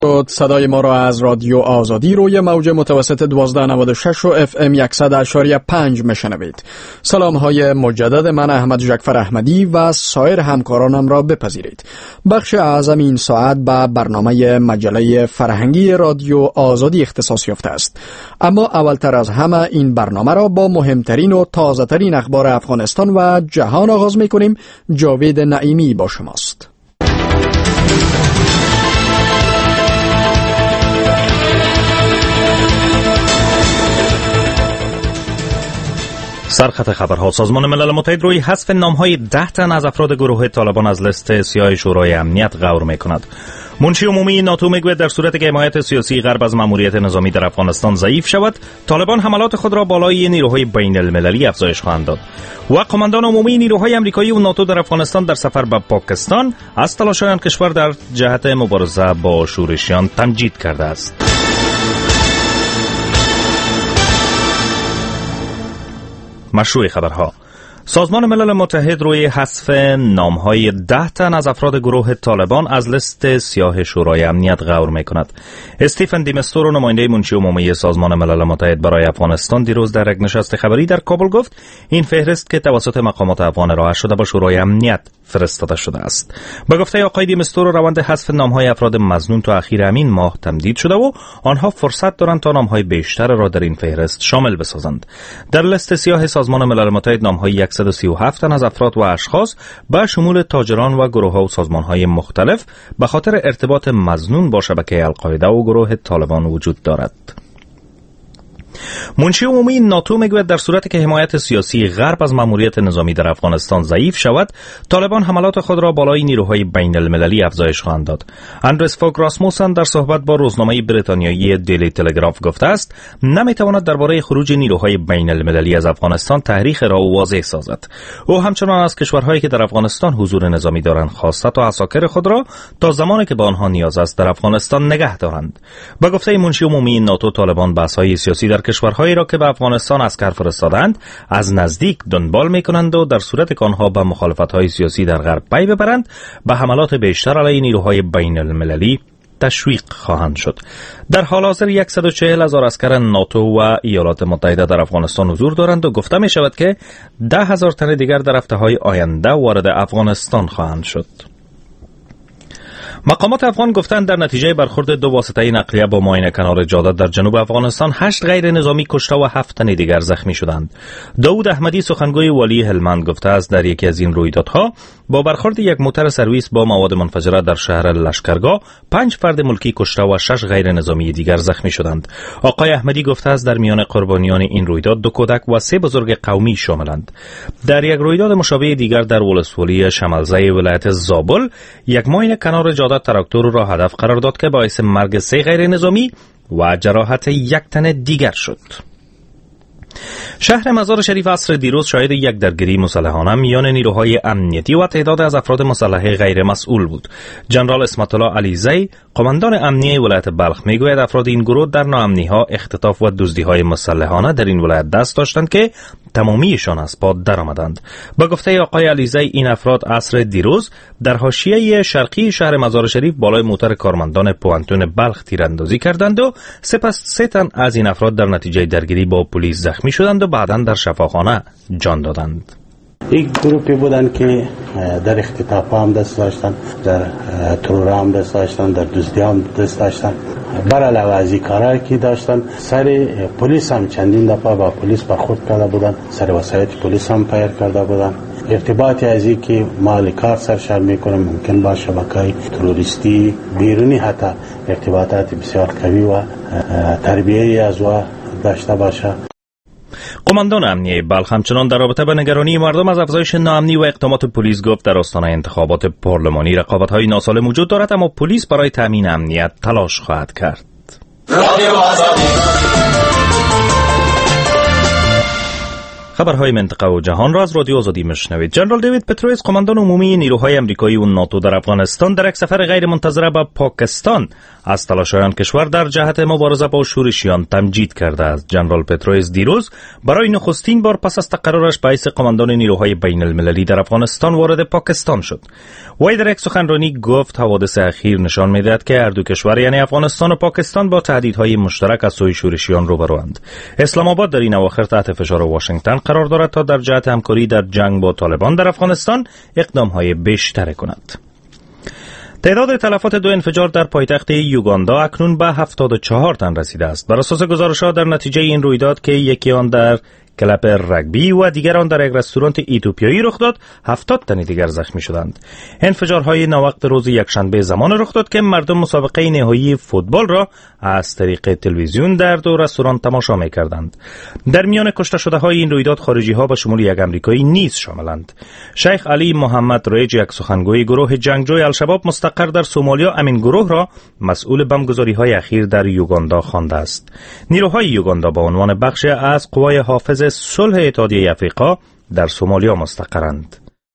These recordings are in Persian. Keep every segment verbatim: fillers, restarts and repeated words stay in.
صدای ما را از رادیو آزادی روی موج متوسط دوازده نود و شش و اف ام صد و پنج میشنوید. سلام های مجدد من احمد جعفر احمدی و سایر همکارانم را بپذیرید. بخش اعظم این ساعت به برنامه مجله فرهنگی رادیو آزادی اختصاص یافته است. اما اولتر از همه این برنامه را با مهمترین و تازه ترین اخبار افغانستان و جهان آغاز می کنیم. جاوید نعیمی با شماست. سرخط خبرها: سازمان ملل متحد روی حذف نام‌های ده تن از افراد گروه طالبان از لیست سیاه شورای امنیت غور می‌کند. منشی عمومی ناتو میگوید در صورتی که حمایت سیاسی غرب از ماموریت نظامی در افغانستان ضعیف شود، طالبان حملات خود را بالای نیروهای بین المللی افزایش خواهند داد. و قماندان عمومی نیروهای آمریکایی و ناتو در افغانستان در سفر به پاکستان از تلاش‌های آن کشور در جهت مبارزه با شورشیان تمجید کرده است. مشروع خبرها: سازمان ملل متحد روی حذف نام‌های ده تن از افراد گروه طالبان از لیست سیاه شورای امنیت غور می‌کند. استیفن دیمستور، نماینده منشی عمومی سازمان ملل متحد برای افغانستان، دیروز در یک نشست خبری در کابل گفت این فهرست که توسط مقامات افغان ارائه شده به شورای امنیت فرستاده شده است. به گفته آقای دیمستور، روند حذف نام‌های افراد مظنون تا اخیر همین ماه تمدید شده و آنها فرصت دارند تا نام‌های بیشتر را در این فهرست شامل بسازند. در لیست سیاه سازمان ملل متحد نام‌های صد و سی و هفت تن از افراد و اشخاص به شمول تاجران و گروه‌ها و سازمان‌های مختلف به خاطر ارتباط مظنون با شبکه القاعده و گروه طالبان وجود دارد. منشی عمومی ناتو میگوید در صورتی که حمایت سیاسی غرب از ماموریت نظامی در افغانستان ضعیف شود، طالبان حملات خود را بالای نیروهای بین المللی افزایش خواهند داد. اندرس فوگ راسموسن در صحبت با روزنامه بریتانیایی دیلی تلگراف گفته است نمیتواند درباره خروج نیروهای بین المللی از افغانستان تحریک را واضح سازد. او همچنان از کشورهایی که در افغانستان حضور نظامی دارند خواسته تا عساکر خود را تا زمانی که به آنها نیاز است در افغانستان نگه دارند. به گفته منشی عمومی ناتو، طالبان بحث‌های سیاسی در کشورهایی را که به افغانستان عسکر فرستادند از نزدیک دنبال می‌کنند و در صورتی که آنها به مخالفت‌های سیاسی در غرب پی ببرند به حملات بیشتر علیه نیروهای بین المللی تشویق خواهند شد. در حال حاضر صد و چهل هزار عسکر ناتو و ایالات متحده در افغانستان حضور دارند و گفته می شود که ده هزار تن دیگر در هفته‌های آینده وارد افغانستان خواهند شد. مقامات افغان گفتند در نتیجه برخورد دو واسطه نقلیه با ماین کنار جاده در جنوب افغانستان هشت غیر نظامی کشته و هفت تن دیگر زخمی شدند. داود احمدی، سخنگوی والی هلمند، گفته است در یکی از این رویدادها با برخورد یک موتر سرویس با مواد منفجره در شهر لشکرگاه پنج فرد ملکی کشته و شش غیر نظامی دیگر زخمی شدند. آقای احمدی گفته است در میان قربانیان این رویداد دو کودک و سه بزرگ قومی شاملند. در یک رویداد مشابه دیگر در ولسوالی شمالزه ولایت زابل یک ماین کنار جاده تراکتور را هدف قرار داد که باعث مرگ سه غیر نظامی و جراحت یک تن دیگر شد. شهر مزار شریف عصر دیروز شاهد یک درگیری مسلحانه میان نیروهای امنیتی و تعداد از افراد مسلح غیر مسئول بود. جنرال اسمت الله علیزی، قماندان امنیه ولایت بلخ، میگوید افراد این گروه در ناامنی‌ها، اختطاف و دزدی‌های مسلحانه در این ولایت دست داشتند که تمامیشان از پا درآمدند. با گفته آقای علیزی، این افراد عصر دیروز در حاشیه شرقی شهر مزار شریف بالای موتر کارمندان پوانتون بلخ تیراندازی کردند و سپس سه تن از این افراد در نتیجه درگیری با پلیس زخمی شدند و بعداً در شفاخانه جان دادند. یک گروپی بودن که در اختطاف هم دست داشتن، در ترور هم دست داشتن، در دزدی هم دست داشتن. بر علاوه از این کارهایی که داشتن، سر پلیس هم چندین دفعه با پلیس برخورد کرده بودن، سر وسایط پلیس هم پیر کرده بودن. ارتباطی از این که مال کار سرشار میکنه ممکن با شبکه‌های تروریستی بیرونی حتی ارتباطات بسیار قوی و تربیه از و داشته باشه. قماندان امنیه بلخ همچنان در رابطه با نگرانی مردم از افزایش ناامنی و اقدامات پلیس گفت در آستانه انتخابات پارلمانی رقابت‌های ناسالم وجود دارد، اما پلیس برای تامین امنیت تلاش خواهد کرد. خبرهای منطقه و جهان را از رادیو آزادی میشنوید. جنرال دیوید پتروس، قماندان عمومی نیروهای آمریکایی و ناتو در افغانستان، در یک سفر غیر منتظره به پاکستان از تلاش‌های آن کشور در جهت مبارزه با شورشیان تمجید کرده است. جنرال پتروس دیروز برای نخستین بار پس از تقررش به حیث قماندان نیروهای بین المللی در افغانستان وارد پاکستان شد. وی در یک سخنرانی گفت حوادث اخیر نشان می‌دهد که هر دو کشور یعنی افغانستان و پاکستان با تهدیدهای مشترک از سوی شورشیان روبروند. اسلام آباد در این اواخر تحت فشار واشنگتن قرار دارد تا در جهت همکاری در جنگ با طالبان در افغانستان اقدام‌های بیشتر کند. تعداد تلفات دو انفجار در پایتخت یوگاندا اکنون به هفتاد و چهار تن رسیده است. بر اساس گزارش‌ها در نتیجه این رویداد که یکی آن در کلب رگبی و دیگر آن در یک رستوران ایتیوپیایی رخ داد، هفتاد تن دیگر زخمی شدند. انفجارهای ناوقت روز یکشنبه زمان رخ داد که مردم مسابقه نهایی فوتبال را از طریق تلویزیون در دو رستوران تماشا می‌کردند. در میان کشته شده‌های این رویداد خارجی‌ها به شمول یک آمریکایی نیز شاملند. شیخ علی محمد ریج، یک سخنگوی گروه جنگجوی الشباب مستقر در سومالیا، امین گروه را مسئول بمبگذاری‌های اخیر در یوگاندا خوانده است. نیروهای یوگاندا با عنوان بخش از قوای حافظ صلح اتحادیه افریقا در سومالیا مستقرند.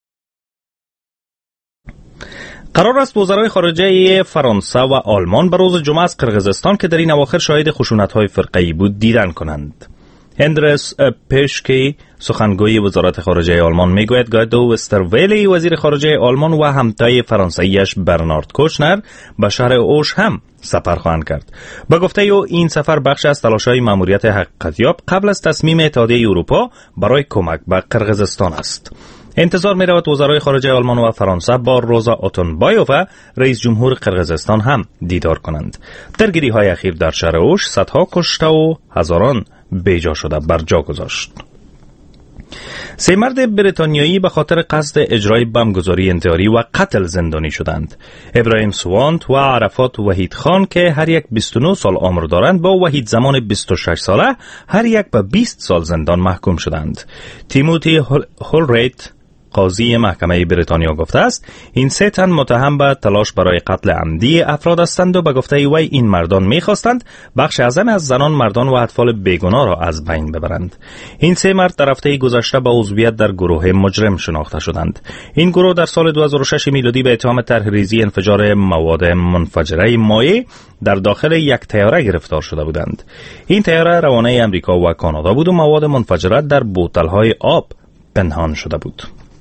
قرار است وزرای خارجه فرانسه و آلمان به روز جمعه از قرقیزستان که در این اواخر شاهد خشونت‌های فرقه‌ای بود دیدن کنند. اندرس پشکی، سخنگوی وزارت خارجه آلمان، میگوید گایدو وسترویلی، وزیر خارجه آلمان و همتای فرانسویش برنارد کوشنر به شهر اوش هم سفر خواهند کرد. با گفته او این سفر بخش از تلاش‌های ماموریت حقیقتیاب قبل از تصمیم اتحادیه اروپا برای کمک به قرقیزستان است. انتظار می رود وزرای خارجه آلمان و فرانسه با روزا اوتونبایووا، رئیس جمهور قرقیزستان هم دیدار کنند. درگیری‌های اخیر در شهر اوش صدها کشته و هزاران بیجا شده بر جا گذاشت. سه مرد بریتانیایی به خاطر قصد اجرای بمبگذاری انتحاری و قتل زندانی شدند. ابراهیم سوانت و عرفات وحید خان که هر یک بیست و نه سال عمر دارند با وحید زمان بیست و شش ساله هر یک به بیست سال زندان محکوم شدند. تیموتی هولریت، قاضی محکمه بریتانیا، گفته است این سه تن متهم به تلاش برای قتل عمدی افراد هستند و به گفته وی این مردان می‌خواستند بخش اعظم از زنان، مردان و اطفال بیگناه را از بین ببرند. این سه مرد در هفته گذشته با عضویت در گروه مجرم شناخته شدند. این گروه در سال دو هزار و شش میلادی به اتهام طرح‌ریزی انفجار مواد منفجره مایع در داخل یک طیاره گرفتار شده بودند. این طیاره روانه امریکا و کانادا بود و مواد منفجره در بوتل‌های آب پنهان شده بود.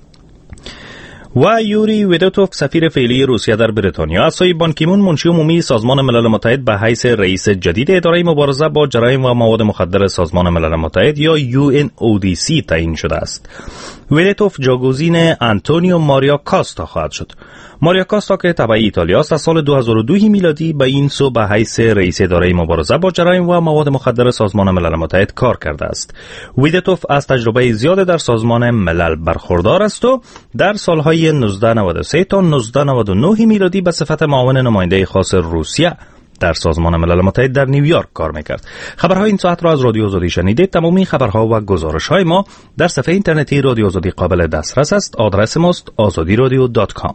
و یوری ویدوتوف، سفیر فعلی روسیه در بریتانیا، از سوی بان کی مون، منشی عمومی سازمان ملل متحد، به حیث رئیس جدید اداره مبارزه با جرایم و مواد مخدر سازمان ملل متحد یا یو ان او دی سی تعیین شده است. ویدوتوف جاگزین آنتونیو ماریا کاستا خواهد شد. ماریا کاستا که تبعی ایتالیا است، از سال دو هزار و دو میلادی به این سو به حیث رئیس اداره مبارزه با جرایم و مواد مخدر سازمان ملل متحد کار کرده است. ویدوتوف از تجربه زیاد در سازمان ملل برخوردار است و در سالهای نوزده نود و سه تا نوزده نود و نه میلادی به صفت معاون نماینده خاص روسیه در سازمان ملل متحد در نیویورک کار میکرد. خبرهای این ساعت را از رادیو آزادی شنیدید. تمامی خبرها و گزارش‌های ما در صفحه اینترنتی رادیو آزادی قابل دسترس است. آدرس ماست آزادی رادیو دات کام.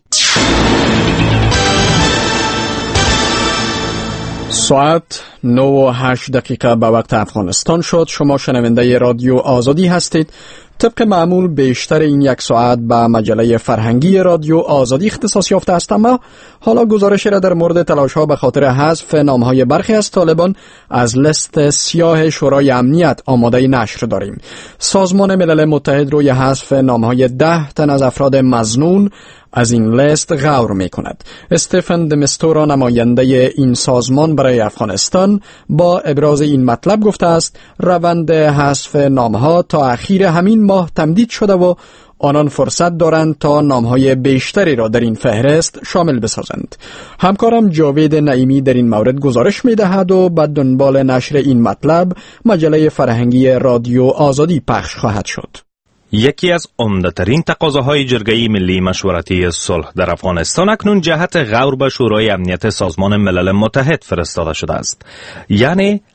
ساعت نه و هشت دقیقه به وقت افغانستان شد. شما شنونده رادیو آزادی هستید. طبق معمول بیشتر این یک ساعت به مجله فرهنگی رادیو آزادی اختصاص یافته است، اما حالا گزارشی را در مورد تلاش‌ها به خاطر حذف نام‌های برخی از طالبان از لیست سیاه شورای امنیت آماده نشر داریم. سازمان ملل متحد روی حذف نام‌های ده تن از افراد مظنون از این لیست غور می کند. استفن دمستورا، نماینده این سازمان برای افغانستان، با ابراز این مطلب گفته است روند حذف نامها تا اخیر همین ماه تمدید شده و آنان فرصت دارند تا نامهای بیشتری را در این فهرست شامل بسازند. همکارم جاوید نعیمی در این مورد گزارش می دهد و بعد دنبال نشر این مطلب مجله فرهنگی رادیو آزادی پخش خواهد شد. یکی از عمده‌ترین تقاضاهای جرگه ملی مشورتی صلح در افغانستان اکنون جهت غور به شورای امنیت سازمان ملل متحد فرستاده شده است، یعنی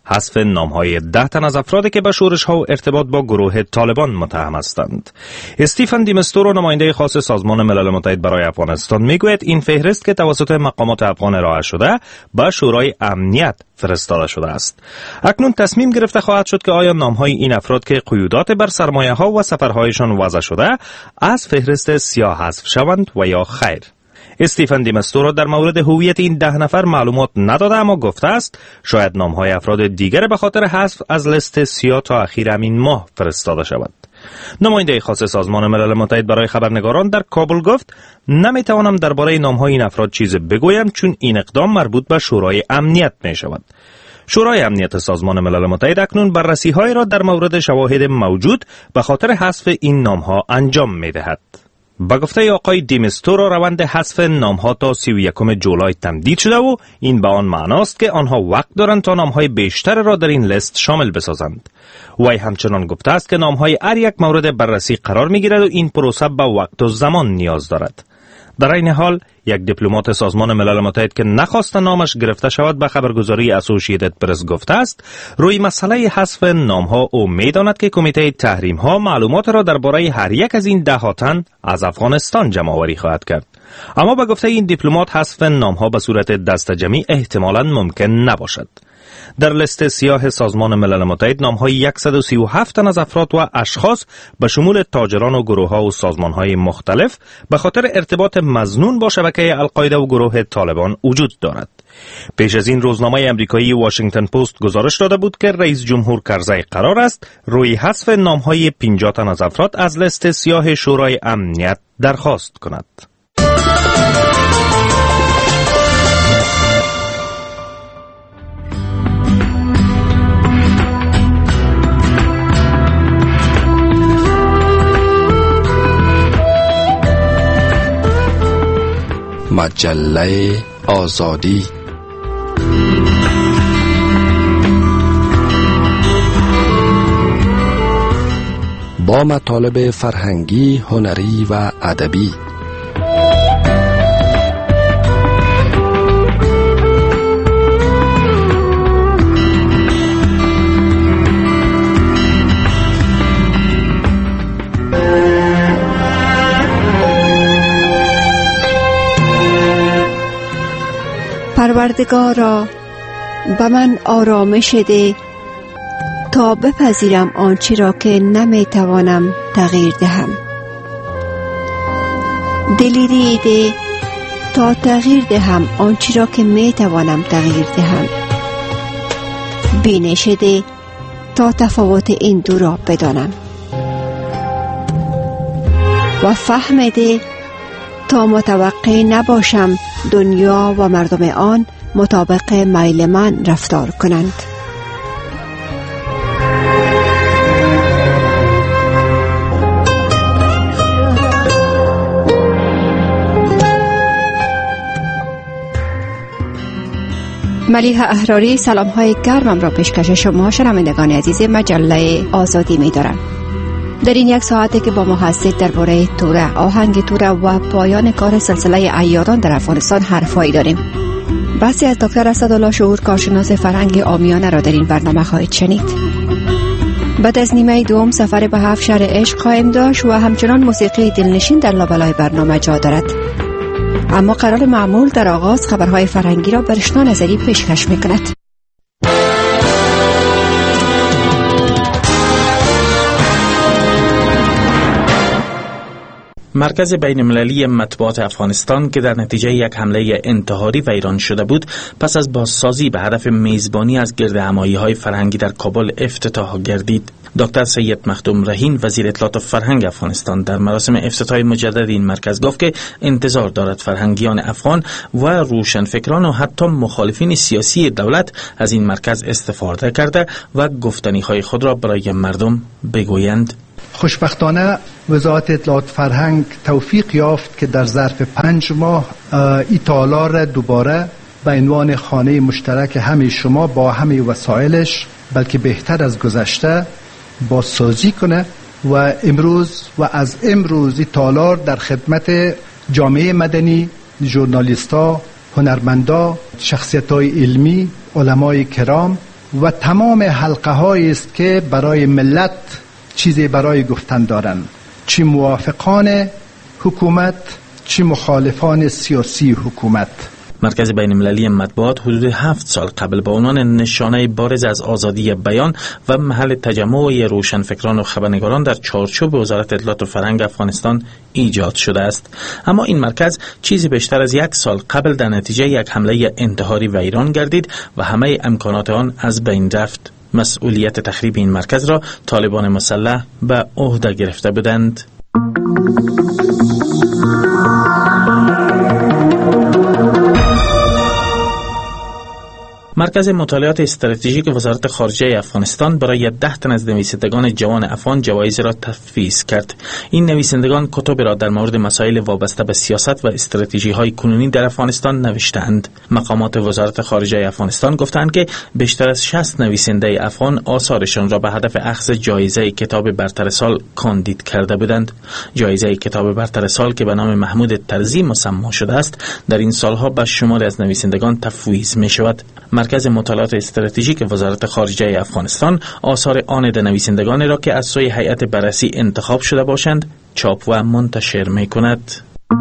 حذف نام‌های ده تن از افرادی که به شورش‌ها و ارتباط با گروه طالبان متهم هستند. استیفن دیمستورو، نماینده خاص سازمان ملل متحد برای افغانستان، میگوید این فهرست که توسط مقامات افغان ارائه شده به شورای امنیت فرستاده شده است. اکنون تصمیم گرفته خواهد شد که آیا نام‌های این افراد که قیودات بر سرمایه‌ها و سفرهایشان وضع شده از فهرست سیاه حذف شوند و یا خیر. استیفن دیمستورو در مورد هویت این ده نفر معلومات نداده، اما گفته است شاید نام‌های افراد دیگر به خاطر حذف از لیست سیاه تا اخیر همین ماه فرستاده شود. نماینده خاص سازمان ملل متحد برای خبرنگاران در کابل گفت نمیتوانم درباره نام‌های این افراد چیزی بگویم چون این اقدام مربوط به شورای امنیت می شود. شورای امنیت سازمان ملل متحد اکنون بررسی‌های را در مورد شواهد موجود به خاطر حذف این نام‌ها انجام می‌دهد. با گفته آقای دیمستورو روند حذف نام‌ها تا سی و یکم جولای تمدید شده و این به آن معناست که آنها وقت دارند تا نام‌های بیشتر را در این لیست شامل بسازند. وی همچنان گفته است که نام‌های هر یک مورد بررسی قرار می‌گیرد و این پروسه به وقت و زمان نیاز دارد. در این حال یک دیپلمات سازمان ملل متحد که نخواست نامش گرفته شود به خبرگزاری اسوسییتد پرس گفته است روی مسئله حذف نام‌ها او می‌داند که کمیته تحریم‌ها معلومات را درباره هر یک از این ده ها تن از افغانستان جمع‌آوری خواهد کرد. اما به گفته این دیپلمات حذف نام‌ها به صورت دست جمعی احتمالاً ممکن نباشد. در لیست سیاه سازمان ملل متحد نام‌های صد و سی و هفت تن از افراد و اشخاص به شمول تاجران و گروه‌ها و سازمان‌های مختلف به خاطر ارتباط مظنون با شبکه القاعده و گروه طالبان وجود دارد. پیش از این روزنامه امریکایی واشنگتن پست گزارش داده بود که رئیس جمهور کرزی قرار است روی حذف نام‌های پنجاه تن از افراد از لیست سیاه شورای امنیت درخواست کند. مجله آزادی با مطالب فرهنگی، هنری و ادبی. پروردگارا به من آرامش ده تا بپذیرم آنچه را که نمیتوانم تغییر دهم، دلیری ده تا تغییر دهم آنچه را که میتوانم تغییر دهم، بینش ده تا تفاوت این دو را بدانم و فهم ده تا متوقع نباشم دنیا و مردم آن مطابق میل من رفتار کنند. ملیحه احراری سلام های گرمم را پیشکش شما شنوندگان عزیز مجله آزادی می دارم. در این یک ساعته که با ما هستید درباره توره، آهنگ توره و پایان کار سلسله عیادان در افغانستان حرفایی داریم. بحثی از دکتر اسدالله شعور، کارشناس فرهنگ عامیانه را در این برنامه خواهید شنید. بعد از نیمه دوم سفر به هفت شهر عشق خواهیم داشت و همچنان موسیقی دلنشین در لابلای برنامه جا دارد. اما قرار معمول در آغاز خبرهای فرهنگی را برشنا نظری پیشکش می‌کند. مرکز بین المللی مطبوعات افغانستان که در نتیجه یک حمله انتحاری ویران شده بود، پس از بازسازی به هدف میزبانی از گردهمایی‌های فرهنگی در کابل افتتاح گردید. دکتر سید مخدوم رهین، وزیر اطلاعات و فرهنگ افغانستان، در مراسم افتتاح مجدد این مرکز گفت که انتظار دارد فرهنگیان افغان و روشنفکران و حتی مخالفین سیاسی دولت از این مرکز استفاده کرده و گفتنی‌های خود را برای مردم بگویند. خوشبختانه وزارت اطلاعات فرهنگ توفیق یافت که در ظرف پنج ماه این تالار را دوباره به عنوان خانه مشترک همه شما با همه وسایلش، بلکه بهتر از گذشته، بازسازی کنه و امروز و از امروز این تالار در خدمت جامعه مدنی، ژورنالیستا، هنرمندا، شخصیت‌های علمی، علمای کرام و تمام حلقه هایی است که برای ملت چیزی برای گفتن دارند، چی موافقان حکومت چی مخالفان سیاسی حکومت. مرکز بین المللی مطبوعات حدود هفت سال قبل با عنوان نشانه بارز از آزادی بیان و محل تجمع روشنفکران و خبرنگاران در چارچوب وزارت اطلاعات و فرهنگ افغانستان ایجاد شده است. اما این مرکز چیزی بیشتر از یک سال قبل در نتیجه یک حمله انتحاری ویران گردید و همه امکانات آن از بین رفت. مسئولیت تخریب این مرکز را طالبان مسلح به عهده گرفته بودند. مرکز مطالعات استراتژیک وزارت خارجه افغانستان برای ده تن از نویسندگان جوان افغان جوایز را تفویض کرد. این نویسندگان کتب را در مورد مسائل وابسته به سیاست و استراتژی های کنونی در افغانستان نوشتند. مقامات وزارت خارجه افغانستان گفتند که بیشتر از شصت نویسنده افغان آثارشان را به هدف اخذ جایزه کتاب برتر سال کاندید کرده بودند. جایزه کتاب برتر سال که به نام محمود طرزی مسمی شده است، در این سالها به شماری از نویسندگان تفویض می شود. مرکز مطالعات استراتژیک وزارت خارجه افغانستان آثار آن نویسندگان را که از سوی هیئت بررسی انتخاب شده باشند چاپ و منتشر می کند.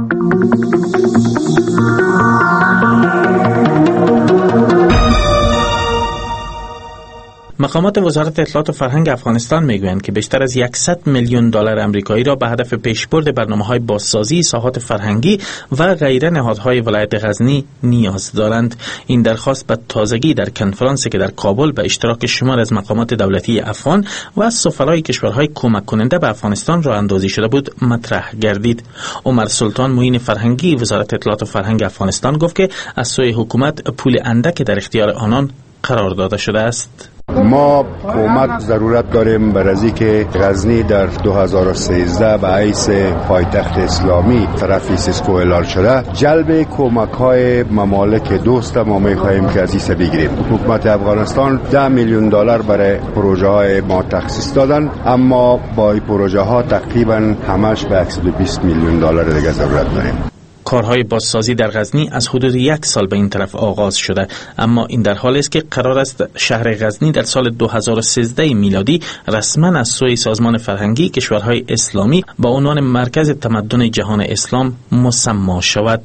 مقامات وزارت اطلاعات و فرهنگ افغانستان میگویند که بیشتر از صد میلیون دلار آمریکایی را به هدف پیشبرد برنامه‌های بازسازی ساحات فرهنگی و غیره نهادهای ولایت غزنی نیاز دارند. این درخواست به تازگی در کنفرانسی که در کابل به اشتراک شمار از مقامات دولتی افغان و از سفرای کشورهای کمک کننده به افغانستان راه اندازی شده بود مطرح گردید. عمر سلطان معین فرهنگی وزارت اطلاعات و فرهنگ افغانستان گفت که از سوی حکومت پول اندک در اختیار آنان قرار داده شده است. ما کمک ضرورت داریم برای از اینکه غزنی در دو هزار و سیزده به حیث پایتخت اسلامی طرف سیسکو اعلان شده. جلب کمک های ممالک دوست ما میخواهیم که از این بگیریم. حکومت افغانستان ده میلیون دلار برای پروژه های ما تخصیص دادن، اما با این پروژه ها تقریبا همش به صد و بیست میلیون دلار دیگه ضرورت داریم. کارهای بازسازی در غزنی از حدود یک سال به این طرف آغاز شده، اما این در حالی است که قرار است شهر غزنی در سال دو هزار و سیزده میلادی رسما از سوی سازمان فرهنگی کشورهای اسلامی با عنوان مرکز تمدن جهان اسلام مسمی شود.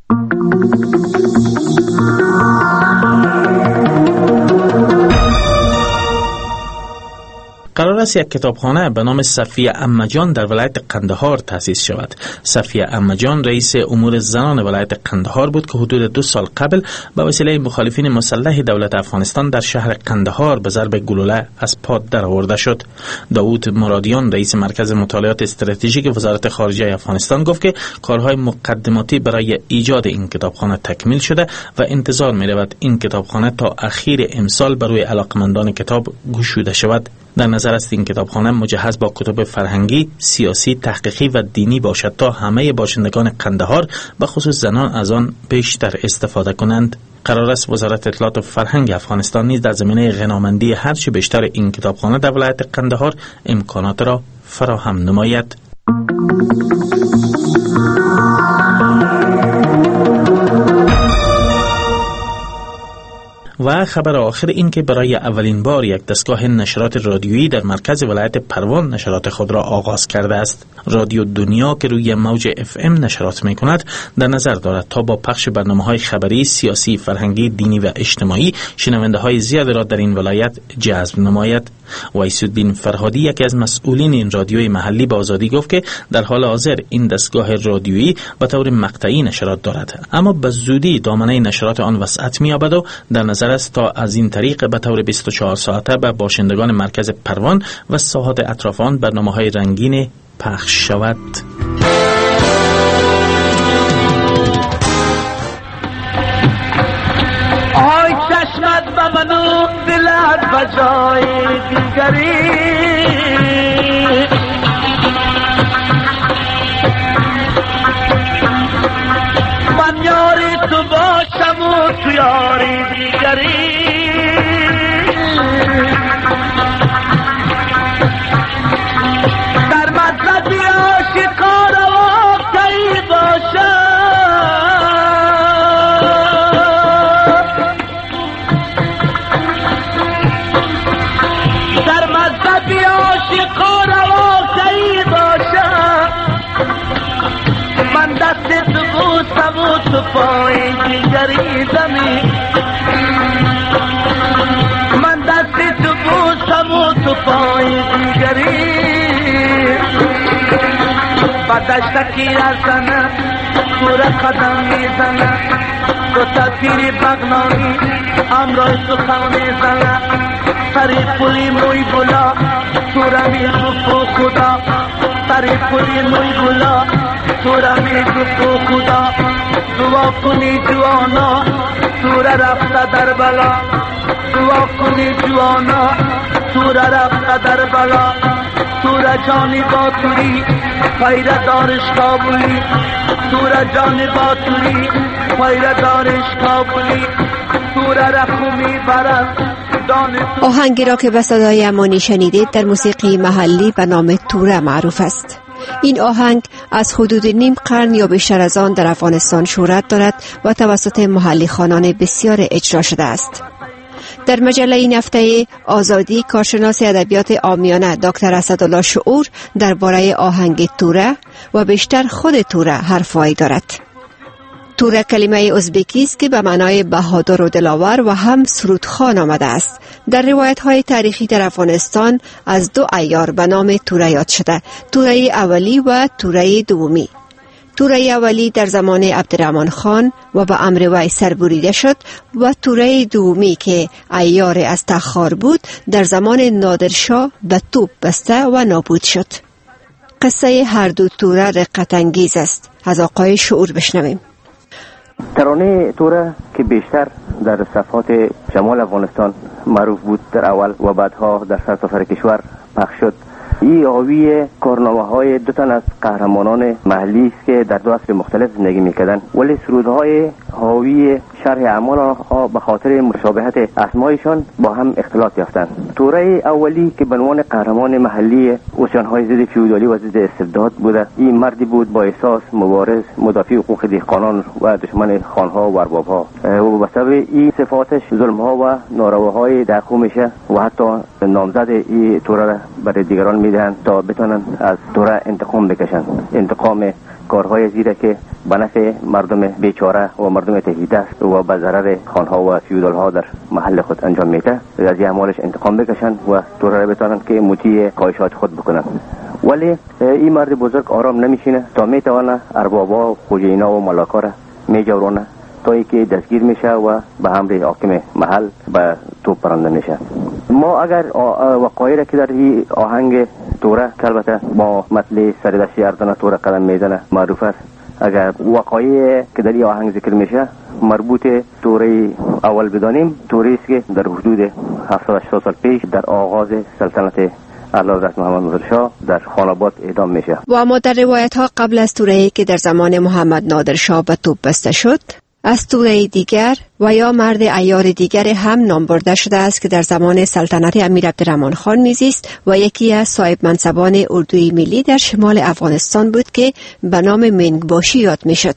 قرار است یک کتابخانه به نام صفیه عمجان در ولایت قندهار تأسیس شود. صفیه عمجان رئیس امور زنان ولایت قندهار بود که حدود دو سال قبل به وسیله مخالفین مسلح دولت افغانستان در شهر قندهار به ضرب گلوله از پاد درآورده شد. داوود مرادیان رئیس مرکز مطالعات استراتژیک وزارت خارجه افغانستان گفت که کارهای مقدماتی برای ایجاد این کتابخانه تکمیل شده و انتظار می رود این کتابخانه تا اخیر امسال بر روی علاقمندان کتاب گشوده شود. در نظر است این کتابخانه مجهز با کتب فرهنگی، سیاسی، تحقیقی و دینی باشد تا همه باشندگان قندهار به خصوص زنان از آن بیشتر استفاده کنند. قرار است وزارت اطلاعات و فرهنگ افغانستان نیز در زمینه غنامندی هرچه بیشتر این کتابخانه در ولایت قندهار امکانات را فراهم نماید. و خبر آخر این که برای اولین بار یک دستگاه نشرات رادیویی در مرکز ولایت پروان نشرات خود را آغاز کرده است. رادیو دنیا که روی موج اف ام نشرات می کند در نظر دارد تا با پخش برنامه‌های خبری، سیاسی، فرهنگی، دینی و اجتماعی شنونده های زیاد را در این ولایت جذب نماید. ویس‌الدین فرهادی یکی از مسئولین این رادیوی محلی به آزادی گفت که در حال حاضر این دستگاه رادیویی به طور مقطعی نشرات دارد، اما به زودی دامنه نشرات آن وسعت می‌یابد و در نظر است تا از این طریق به طور بیست و چهار ساعته به باشندگان مرکز پروان و ساحات اطراف آن برنامه‌های رنگین پخش شود. آی چشمت به منو دلت به جای دیگری، من یاری تو باشم و تو یاری دیگری، در مدرسه عاشقانه واقعی باشم، پای دیگری زمین من دستی تو بوسم و تو پای دیگری با دشتکی رزنه تور قدم میزنه دو تفیر بغنانی امرای سخن میزنه سری پولی موی بلا تورمی گفت خدا سری پولی موی بلا تورمی گفت خدا دعا کنی جوانا تور رفته در بلا دعا کنی جوانا تور رفته در بلا تور جانی با توری پیره دارش کابولی تور جانی با توری پیره دارش کابولی تور رخومی برد. آهنگی را که به صدای امانی شنیدید در موسیقی محلی به نام توره معروف است. این آهنگ از حدود نیم قرن یا بیشتر از آن در افغانستان شهرت دارد و توسط محلی خوانان بسیار اجرا شده است. در مجله این هفته آزادی کارشناس ادبیات عامیانه دکتر اسدالله شعور درباره آهنگ توره و بیشتر خود توره حرفایی دارد. توره کلمه ازبکی است که به معنای بهادر و دلاور و هم سرودخوان آمده است. در روایت های تاریخی در افغانستان از دو عیار به نام توره یاد شده، توره اولی و توره دومی. توره اولی در زمان عبدالرحمن خان و به امر وی سربریده شد و توره دومی که عیار از تخار بود در زمان نادرشاه به توپ بسته و نابود شد. قصه هر دو توره رقت انگیز است. از آقای شعور بشنویم. ترانه توره که بیشتر در صفحات شمال افغانستان معروف بود در اول و بعدها در سرتاسر کشور پخش شد. این حاوی کارنامه های دو تن از قهرمانان محلی است که در دو عصر مختلف زندگی میکردند، ولی سرودهای حاوی شرح اعمال آنها به خاطر مشابهت اسمایشان با هم اختلاط یافتند. توره اولی که به عنوان قهرمان محلی اسیانهای ضد فیودالی و ضد استبداد بوده، این مردی بود با احساس، مبارز، مدافع حقوق دهقانان و دشمن خانها و اربابها و به سبب این صفاتش ظلمها و نارواهای در قومشه و حتی نامزد این توره را برای دیگران میدهند تا بتونن از توره انتقام بکشن، انتقام کارهای زیره که به نفع مردم بیچاره و مردم تهیده است و به ضرر خانها و فیودالها در محل خود انجام میده، از این اعمالش انتقام بکشن و توره را بتونن که مطیع خواهشات خود بکنن. ولی این مرد بزرگ آرام نمیشینه تا میتونه اربابا و خوجینا و ملاکا را میجورونه تا اینکه دستگیر میشه و به امر حاکم محل به توپ برنده میشه. ما اگر وقایعی را که در این آهنگ توره که البته با متن سردشی اردن توره قدم میزنه معروف است، اگر وقایعی که در این آهنگ ذکر میشه مربوط توره اول بدانیم، توره است که در حدود هفتصد و هشتاد سال پیش در آغاز سلطنت اعلیحضرت محمد نادرشاه در خاناباد اعدام میشه. و اما در روایت ها قبل از توره‌ای که در زمان محمد نادرشاه به توپ بسته شد، از توره دیگر و یا مرد عیار دیگر هم نام برده شده است که در زمان سلطنت امیر عبدالرحمن خان میزیست و یکی از صاحب منصبان اردوی ملی در شمال افغانستان بود که به نام منگباشی یاد میشد.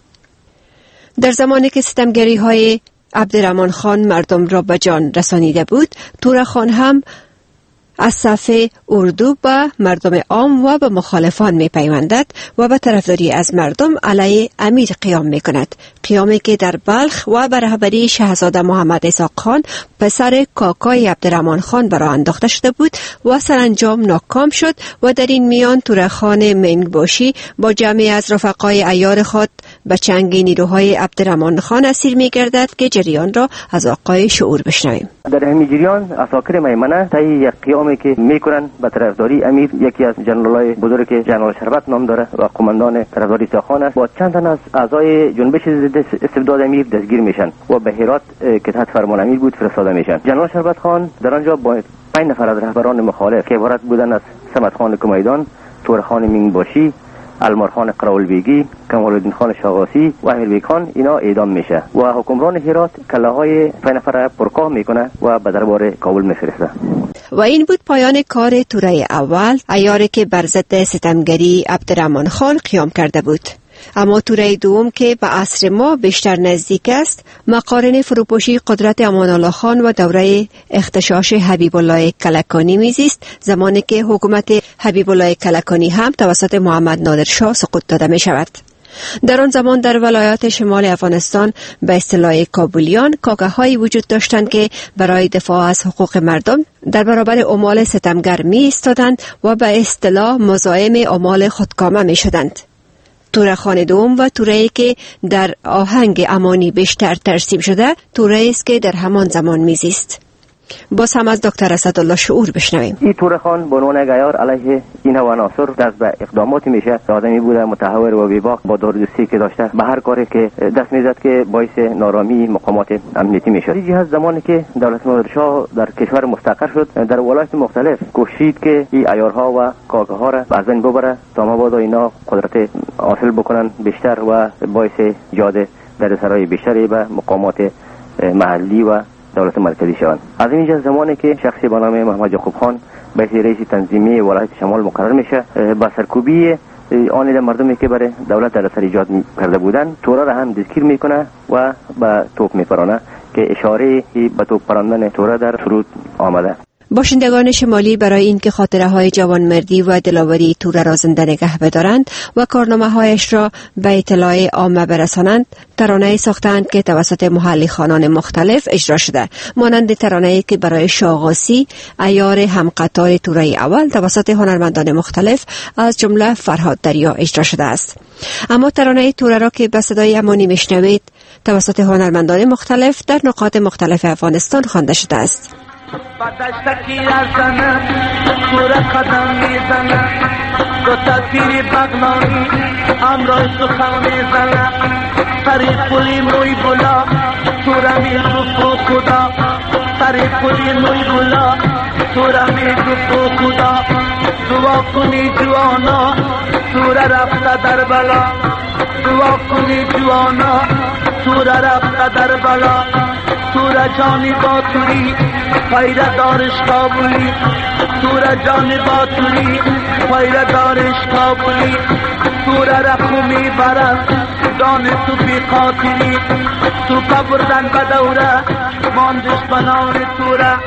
در زمانی که ستمگری های عبدالرحمن خان مردم را به جان رسانیده بود، توره خان هم از صف اردو به مردم عام و به مخالفان می پیوندد و به طرفداری از مردم علیه امیر قیام می کند. قیامی که در بلخ و به رهبری شاهزاده محمد اسحاق خان پسر کاکای عبدالرحمن خان برای انداخته شده بود و سرانجام ناکام شد و در این میان توره خان منگباشی با جمعی از رفقای عیار خود به چنگ نیروهای عبدالرحمن خان اسیر می گردد که جریان را از آقای شعور بشنویم. در همین جریان عساکر میمنه طی یک قیامی که میکنن به طرفداری امیر، یکی از جنرالای بزرگ که جنرال شربت نام داره و قماندان طرفداری ساخان است، با چند تن از اعضای جنبش ضد استبداد امیر دستگیر میشن و به هرات که تحت فرمان امیر بود فرستاده میشن. جنرال شربت خان در آنجا با پنج نفر از رهبران مخالف که عبارت بودن از صمد خان کمیدان، توره خان منگباشی، المار خان قراولبیگی، کمال الدین خان شاغاسی و امیربیگ خان اینا اعدام میشه و حکمران هرات کله های پنج نفر پرکاه میکنه و به دربار کابل میفرسته. و این بود پایان کار توره اول، عیاری که بر ضد ستمگری عبدالرحمن خان قیام کرده بود. اما توره دوم که به عصر ما بیشتر نزدیک است، مقارن فروپاشی قدرت امان الله خان و دوره اختشاش حبیب الله کلکانی میزیست، زمانی که حکومت حبیب الله کلکانی هم توسط محمد نادرشاه سقوط داده می شود. در آن زمان در ولایات شمال افغانستان به اصطلاح کابولیان کاکه‌هایی وجود داشتند که برای دفاع از حقوق مردم در برابر عمال ستمگر می ایستادند و به اصطلاح مزاحم عمال خودکامه می شدند. توره خان دوم و توره‌ای که در آهنگ امانی بیشتر ترسیم شده، توره‌ای است که در همان زمان میزیست. باز هم از دکتر اسدالله شعور بشنویم. این توره خان به عنوان عیار علیه این عناصر دست به اقداماتی میشه. آدمی بوده متحور و بیباک، با داردستی که داشته به هر کاری که دست میزد که باعث نارامی مقامات امنیتی میشد. این جهت زمانی که دولت نادرشاه در کشور مستقر شد، در ولایات مختلف کوشید که این عیارها و کاکه‌ها را به زن ببره تا مبادا اینا قدرت حاصل بکنن بیشتر و باعث ایجاد در سرای بیشتری به مقامات محلی و دولت مرکزی شوند. از اینجا زمانی که شخصی به نام محمد یعقوب خان به رئیس تنظیمی ولایت شمال مقرر میشه، با سرکوبی آن مردمی که برای دولت در سر ایجاد کرده بودند، توره را هم دستگیر میکنه و به توپ میپرانه که اشاره به توپ پراندن توره در سرود آمده. باشندگان شمالی برای اینکه خاطره های جوانمردی و دلاوری توره را زنده نگه بدارند و کارنامه هایش را به اطلاع عامه برسانند، ترانه‌ای ساختند که توسط محلی خوانان مختلف اجرا شده، مانند ترانه‌ای که برای شاغاسی عیار همقطار توره اول توسط هنرمندان مختلف از جمله فرهاد دریا اجرا شده است. اما ترانه توره را که به صدای امانی میشنوید توسط هنرمندان مختلف در نقاط مختلف افغانستان خوانده شده است. بدشتکی ارزنه توره قدم میزنه دو تا تیری بغلانی امرای سخن میزنه سری پولی موی بلا توره میگو پو خدا سری پولی موی بلا توره میگو پو خدا دعا کنی جوانا توره رفته در بلا دعا کنی جوانا توره رفته در بلا توره جانی با توری پیره دارش کابولی توره جانی با توری پیره دارش کابولی توره رخو میبرد دان تو بی قاتلی تو قبردن بدوره ماندش بنان توره.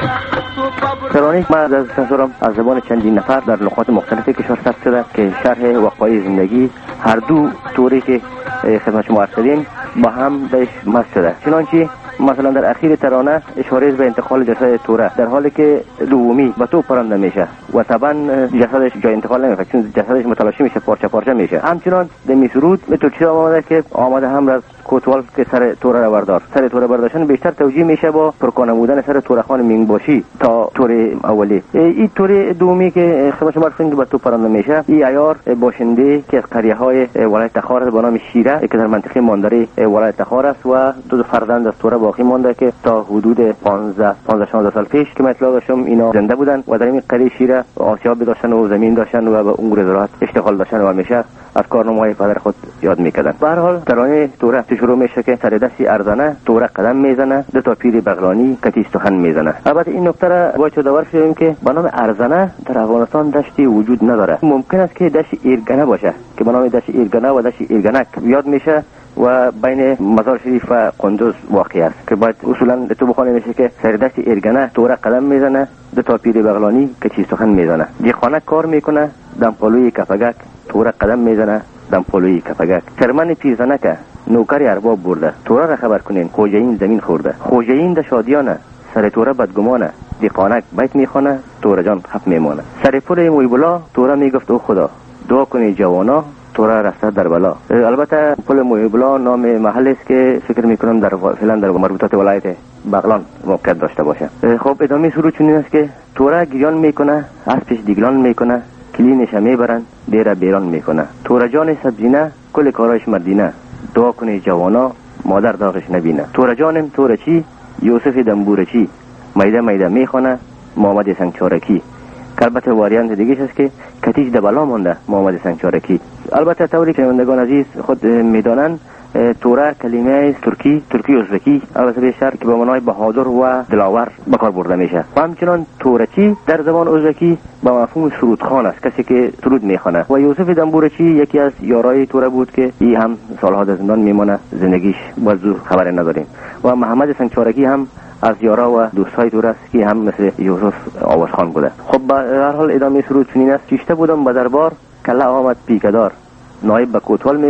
ترانه من از سنسورم از زبان چندین نفر در نقاط مختلف کشور ثبت شده که شرح واقعی زندگی هر دو توری که خدمت شما عرض کردیم با هم بهش مست شده. چنانچه مثلا در اخیر ترانه اشاره به انتقال جسد توره در حالی که دومی به تو پرنده میشه و طبعا جسدش جای انتقال نمیشه چون جسدش متلاشی میشه، پارچه پارچه میشه. همچنان در میسرود به تو چی آمده که آمده هم از کوتوال که سر توره را بردار. سر توره برداشتن بیشتر توجیه میشه با پرکانه بودن سر توره خان مینگباشی تا توره اولی. این توره دومی که خدمت شما عرض به تو پرنده میشه، این عیار باشنده که از قریه های ولایت تخار به نام شیره که در منطقه مانداری ولایت تخار است و دو فرزند از توره باقی مانده که تا حدود پانزده شانزده سال پیش که مطلع داشتم اینا زنده بودن و در این قریه شیره آسیاب داشتن و زمین داشتن و به امور زراعت اشتغال داشتن و همیشه از کارنامه‌های پدر خود یاد میکردن. به هر حال ترانه توره شروع میشه که سر دستی ارزانه توره قدم میزنه، دو تا پیر بغلانی کتی سخن میزنه. البته این نکته را باید یادآور شویم که به نام ارزانه در افغانستان دشتی وجود نداره. ممکن است که دشت ایرگنه باشه که به نام دشت ایرگنه و دشت ایرگنک یاد میشه و بین مزار شریف و قندوز واقع است که باید اصولا تو بخونه میشه که سر دست ایرگنه توره قدم میزنه، دو تا پیر بغلانی کتی سخن میزنه. دیخانه کار میکنه، دم پالوی کفگک توره قدم میزنه، دم پالوی کفگک. چرمن پیرزنک نوکر ارباب برده، توره را خبر کنین خوجین زمین خورده. خوجین ده شادیانه، سر توره بدگمانه، دیقانک بیت میخونه، توره جان خف میمانه. سر پل موی بلا توره میگفت او خدا دعا کنی جوانا توره رفته در بلا. البته پل موی بلا نام محل است که فکر میکنم در فعلا در مربوطات ولایت بغلان موقعیت داشته باشه. خب ادامه سرود چنین است که توره گیان میکنه، اسبش دیگلان میکنه، کلینش میبرن دیره بیران میکنه. توره جان سبزینه کل کارایش مردینه، دعا کنی جوانا مادر داغش نبینه. توره جانم توره چی یوسف دنبوره چی، میده میده میخونه محمد سنگچارکی. البته واریانت دیگه است که کتیج دبلا مانده محمد سنگچارکی. البته طوری که شنوندگان عزیز خود میدانند توره کلمه است ترکی ترکی ازبکی، البته بیشتر که به معنای بهادر و دلاور به کار برده میشه. و همچنان تورچی در زبان ازبکی به مفهوم سرودخوان است، کسی که سرود میخونه. و یوسف دنبورچی یکی از یارای توره بود که این هم سالها در زندان میمونه، زندگیش بازو خبر نداریم. و محمد سنگچارکی هم از یارا و دوستای توره است که هم مثل یوسف آوازخوان بوده. خب به هر حال ادامه سرود چنین است: چیشته بودم به دربار کله آمد پیکدار، نایب به کوتوال میگفت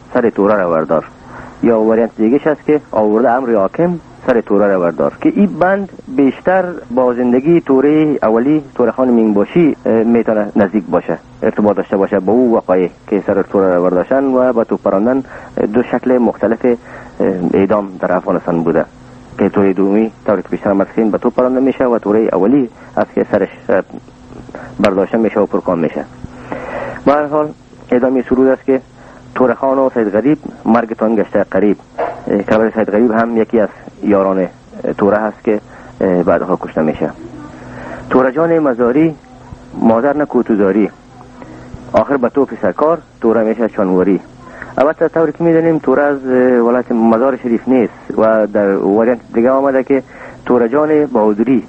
سر توره را بردار، یا واریانت دیگه است که آورده امر حاکم سر توره را بردار، که این بند بیشتر با زندگی توره اولی توره خان مینگباشی میتونه نزدیک باشه، ارتباط داشته باشه با او وقایع که سر توره را برداشتن و با توپ پراندن. دو شکل مختلف اعدام در افغانستان بوده که توره دومی طوری که بیشتر مسکین به توپ پرانده میشه و توره اولی است که سرش برداشته میشه و پرکام میشه. به هر حال اعدامی سرود است که توره خان و سید غریب مرگتان گشته قریب. کبر سید غریب هم یکی از یاران توره هست که بعدها کشته میشه. توره جان مزاری مادر نکوتوزاری، آخر به توپ سرکار توره میشه چانواری. البته طوری که میدونیم توره از ولایت مزار شریف نیست و در واریانت دیگه آمده که توره جان بهادری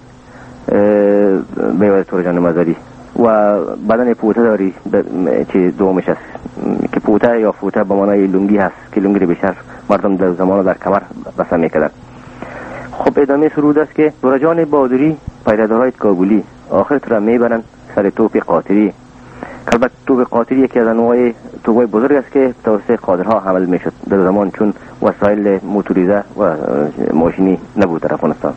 بیاید توره جان مزاری و بدن پوته داری چه دومش است که پوته یا فوته به معنای لنگی هست که لنگی بیشتر مردم در زمان در کمر بسته میکردن. خب ادامه سرود است که توره جان بهادری پیدادارای کابلی، آخر ترا میبرن سر توپ قاطری. البته توپ قاطری یکی از انواع توپ‌های بزرگ است که توسط قادرها حمل میشد در زمان چون وسایل موتوریزه و ماشینی نبود در افغانستان.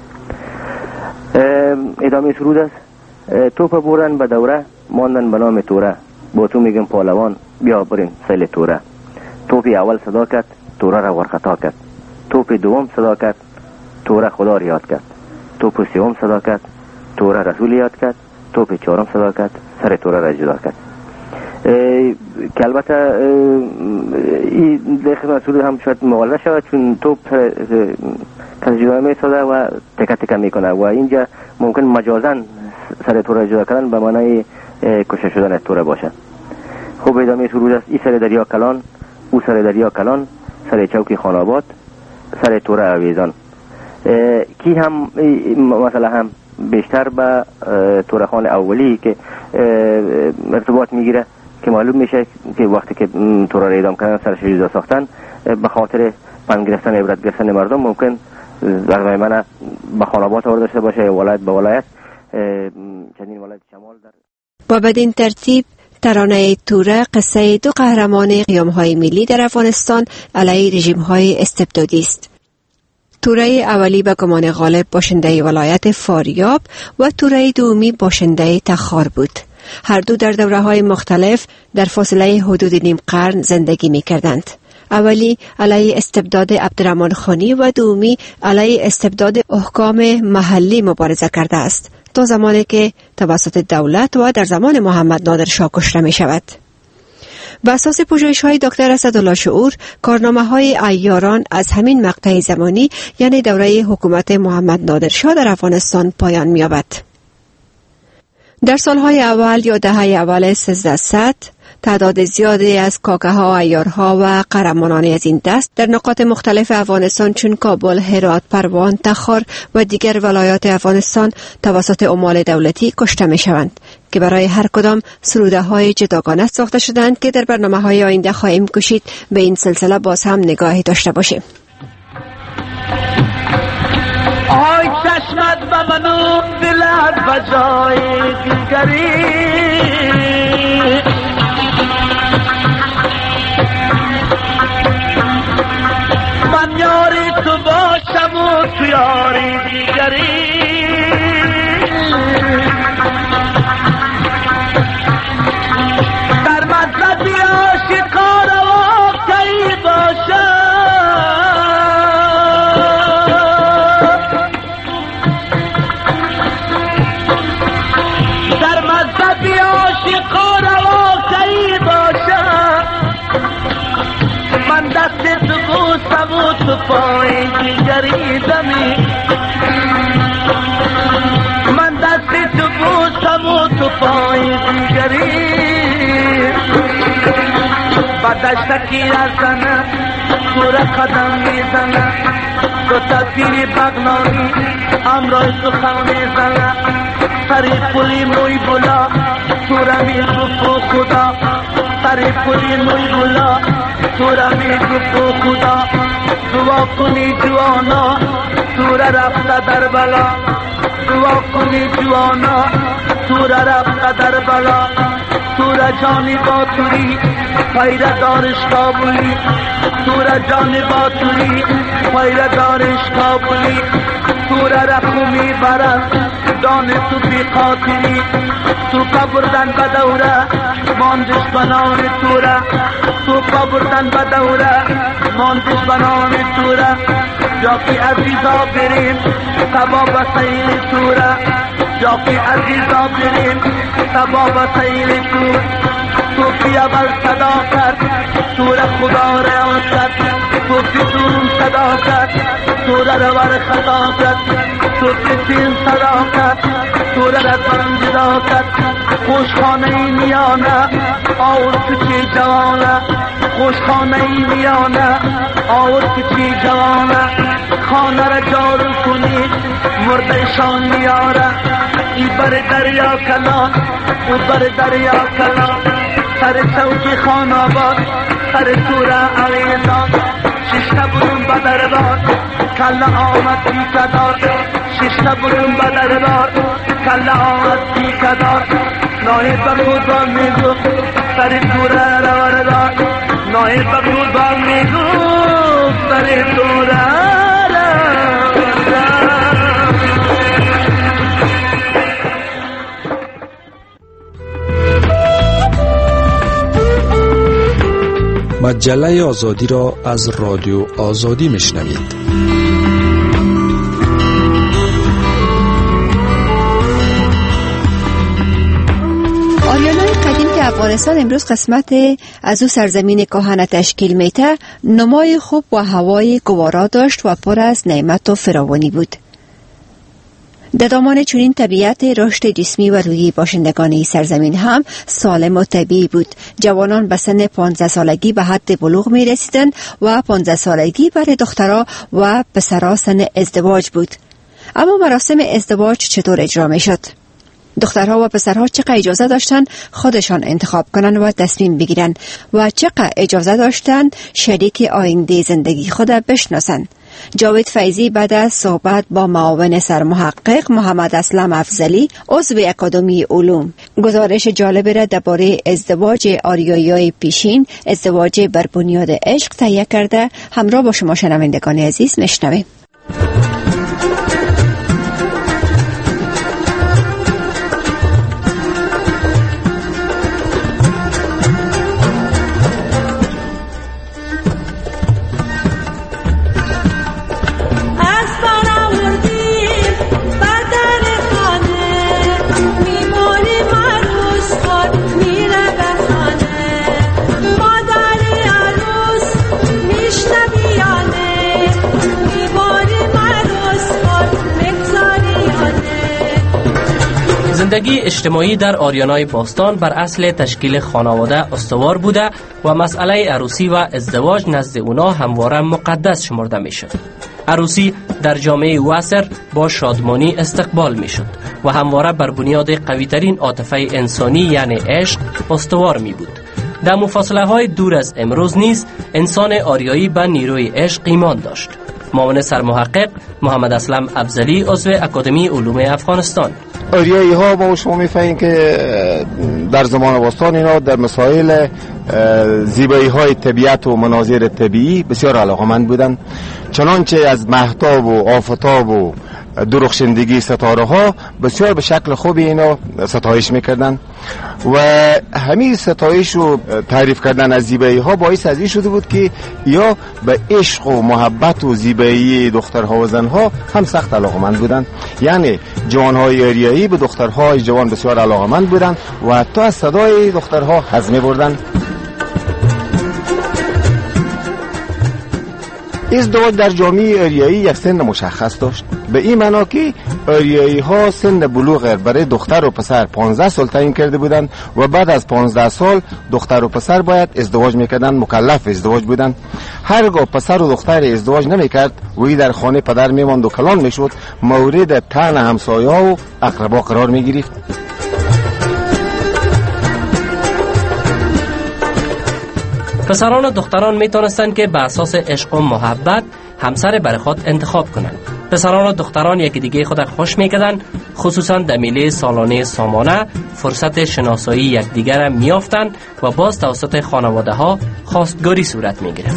ادامه سرود است توپ بردن به دوره ماندن به نام توره، با تو میگم پهلوان بیا بریم سیل توره. توپ اول صدا کرد توره را ورخطا کرد، توپ دوم صدا کرد توره خدا را یاد کرد، توپ سوم صدا کرد توره رسول یاد کرد، توپ چهارم صدا کرد سر توره را جدا کرد. که البته این دقیق مسئول هم شاید مغالطه شود چون توپ کسی جدا می سازه و تکه تکه میکنه و اینجا ممکن مجازاً سر توره جدا کردن به معنای کشته شدن توره باشه. خوب ادامه سرود است ای سر دریا کلان، او سر دریا کلان، سر چوکی خاناباد، سر توره اویزان. کی هم مثلا هم بیشتر به توره خان اولی که ارتباط میگیره که معلوم میشه که وقتی که توره را اعدام کردن سرش جدا ساختن به خاطر پند گرفتن عبرت گرفتن مردم ممکن در من به خاناباد آورده داشته باشه ولایت به ولایت چندین ولایت شمال در. با بدین ترتیب ترانه توره قصه دو قهرمان قیام‌های ملی در افغانستان علیه رژیم‌های استبدادی است. توره اولی به گمان غالب باشنده ولایت فاریاب و توره دومی باشنده تخار بود. هر دو در دوره‌های مختلف در فاصله حدود نیم قرن زندگی می‌کردند. اولی علیه استبداد عبدالرحمن خانی و دومی علیه استبداد حکام محلی مبارزه کرده است تا زمانی که توسط دولت و در زمان محمد نادر شاه کشته می شود. بر اساس پژوهش‌های دکتر اسدالله شعور، کارنامه‌های عیاران از همین مقطع زمانی یعنی دوره حکومت محمد نادر شاه در افغانستان پایان می‌یابد. در سالهای اول یا دهه اول سیزده صد تعداد زیادی از کاکه‌ها، عیارها و قهرمانان از این دست در نقاط مختلف افغانستان چون کابل، هرات، پروان، تخار و دیگر ولایات افغانستان توسط عمال دولتی کشته می‌شوند که برای هر کدام سروده‌های جداگانه ساخته شدند که در برنامه‌های آینده خواهیم کشید به این سلسله باز هم نگاهی داشته باشیم. آی چشمت به منو دلت بجای دیگری من یاری تو باشم و تو یاری دیگری در مذهبی عاشقان واقعی باشم در مذهبی عاشقان واقعی باشم من دست تو بوسم و تو پای دیگری دمی من دست تو بوسم و تو پای دیگری با دشتکی رزنه توره قدم میزنه تو تفیر بغنانی امرای تو خم میزنه سری پولی موی بلا توره میگفت خدا سری پولی موی بلا توره میگفت خدا دعا کنی جوانا توره رفته در بلا دعا کنی جوانا توره رفته در بلا تورا جانی باتوری پیره دارش کابولی تورا جانی باتوری پیره دارش کابولی تورا رخو میبرم دان تو بی قاتلی تو پا بردن بدوره ماندش بنان تورا تو پا بردن بدوره ماندش بنان تورا جاکی عزیزا بریم تبا بسیل تورا جاکی عزیزا بریم تبا بسیل تور تو پی اول صدا کرد تورا خدا را کرد تو پی دون صدا کرد تورا را بر خطا کرد تو پی تین صدا کرد تورا را بنجدا کرد خوشخانه میانه آور کچی جوانه خوشخانه میانه آور کچی جوانه خانه را جارو کنید مرده شان میاره ای بر دریا کلان او بر دریا کلان سر چوکی خان آباد سر تورا عویزان ششتا برون بدربار کل آمد پیکدار ششتا برون بدربار کل آمد پیکدار نایب بخود با میگو سر تورا روردار نایب بخود با میگو سر تورا مجله آزادی را از رادیو آزادی میشنوید. آریانای قدیم که افغانستان امروز قسمت از او سرزمین کهنه تشکیل میته، نمای خوب و هوای گوارا داشت و پر از نعمت و فراوانی بود. در دامان چنین طبیعت رشد جسمی و روحی باشندگان این سرزمین هم سالم و طبیعی بود. جوانان به سن پانزده سالگی به حد بلوغ می رسیدند و پانزده سالگی برای دخترها و پسرها سن ازدواج بود. اما مراسم ازدواج چطور اجرا می شد؟ دخترها و پسرها چقدر اجازه داشتند خودشان انتخاب کنند و تصمیم بگیرند و چقدر اجازه داشتند شریک آینده زندگی خود بشناسند؟ جاوید فیضی بعد از صحبت با معاون سرمحقق محمد اسلم افضلی عضو اکادمی علوم گزارش جالب را درباره ازدواج آریایی‌های پیشین، ازدواج بر بنیاد عشق تهیه کرده. همراه با شما شنوندگان عزیز میشنویم. زندگی اجتماعی در آریانای باستان بر اصل تشکیل خانواده استوار بوده و مسئله عروسی و ازدواج نزد اونا همواره مقدس شمرده می شد. عروسی در جامعه واسر با شادمانی استقبال می شد و همواره بر بنیاد قویترین عاطفه انسانی یعنی عشق استوار می بود. در مفاصله های دور از امروز نیز انسان آریایی به نیروی عشق ایمان داشت. معاون سرمحقق محمد اسلم افضلی عضو اکادمی علوم افغانستان: آریایی ها با شما میفهمید که در زمان باستان اینا در مسائل زیبایی های طبیعت و مناظر طبیعی بسیار علاقمند بودند، چنانچه از مهتاب و آفتاب و درخشندگی ستاره ها بسیار به شکل خوبی اینا ستایش میکردن و همین ستایش و تعریف کردن از زیبایی ها باعث از این شده بود که یا به عشق و محبت و زیبایی دخترها و زنها هم سخت علاقمند بودند. یعنی جوانهای آریایی به دخترهای جوان بسیار علاقمند بودند و حتی از صدای دخترها حظ می‌بردند. ازدواج در جامعه آریایی یک سن مشخص داشت، به این معنا که آریایی ها سن بلوغ برای دختر و پسر پانزده سال تعیین کرده بودند و بعد از پانزده سال دختر و پسر باید ازدواج میکردند، مکلف ازدواج بودند. هرگاه پسر و دختر ازدواج نمیکرد وی در خانه پدر میماند و کلان میشد، مورد طعن همسایه و اقربا قرار میگرفت. پسران و دختران می توانستند که به اساس عشق و محبت همسر برای خود انتخاب کنند. پسران و دختران یکی دیگه خود خوش میکردن، خصوصا در میله سالانه سامانه فرصت شناسایی یکدیگر را میافتند و باز توسط خانواده ها خواستگاری صورت میگرفت.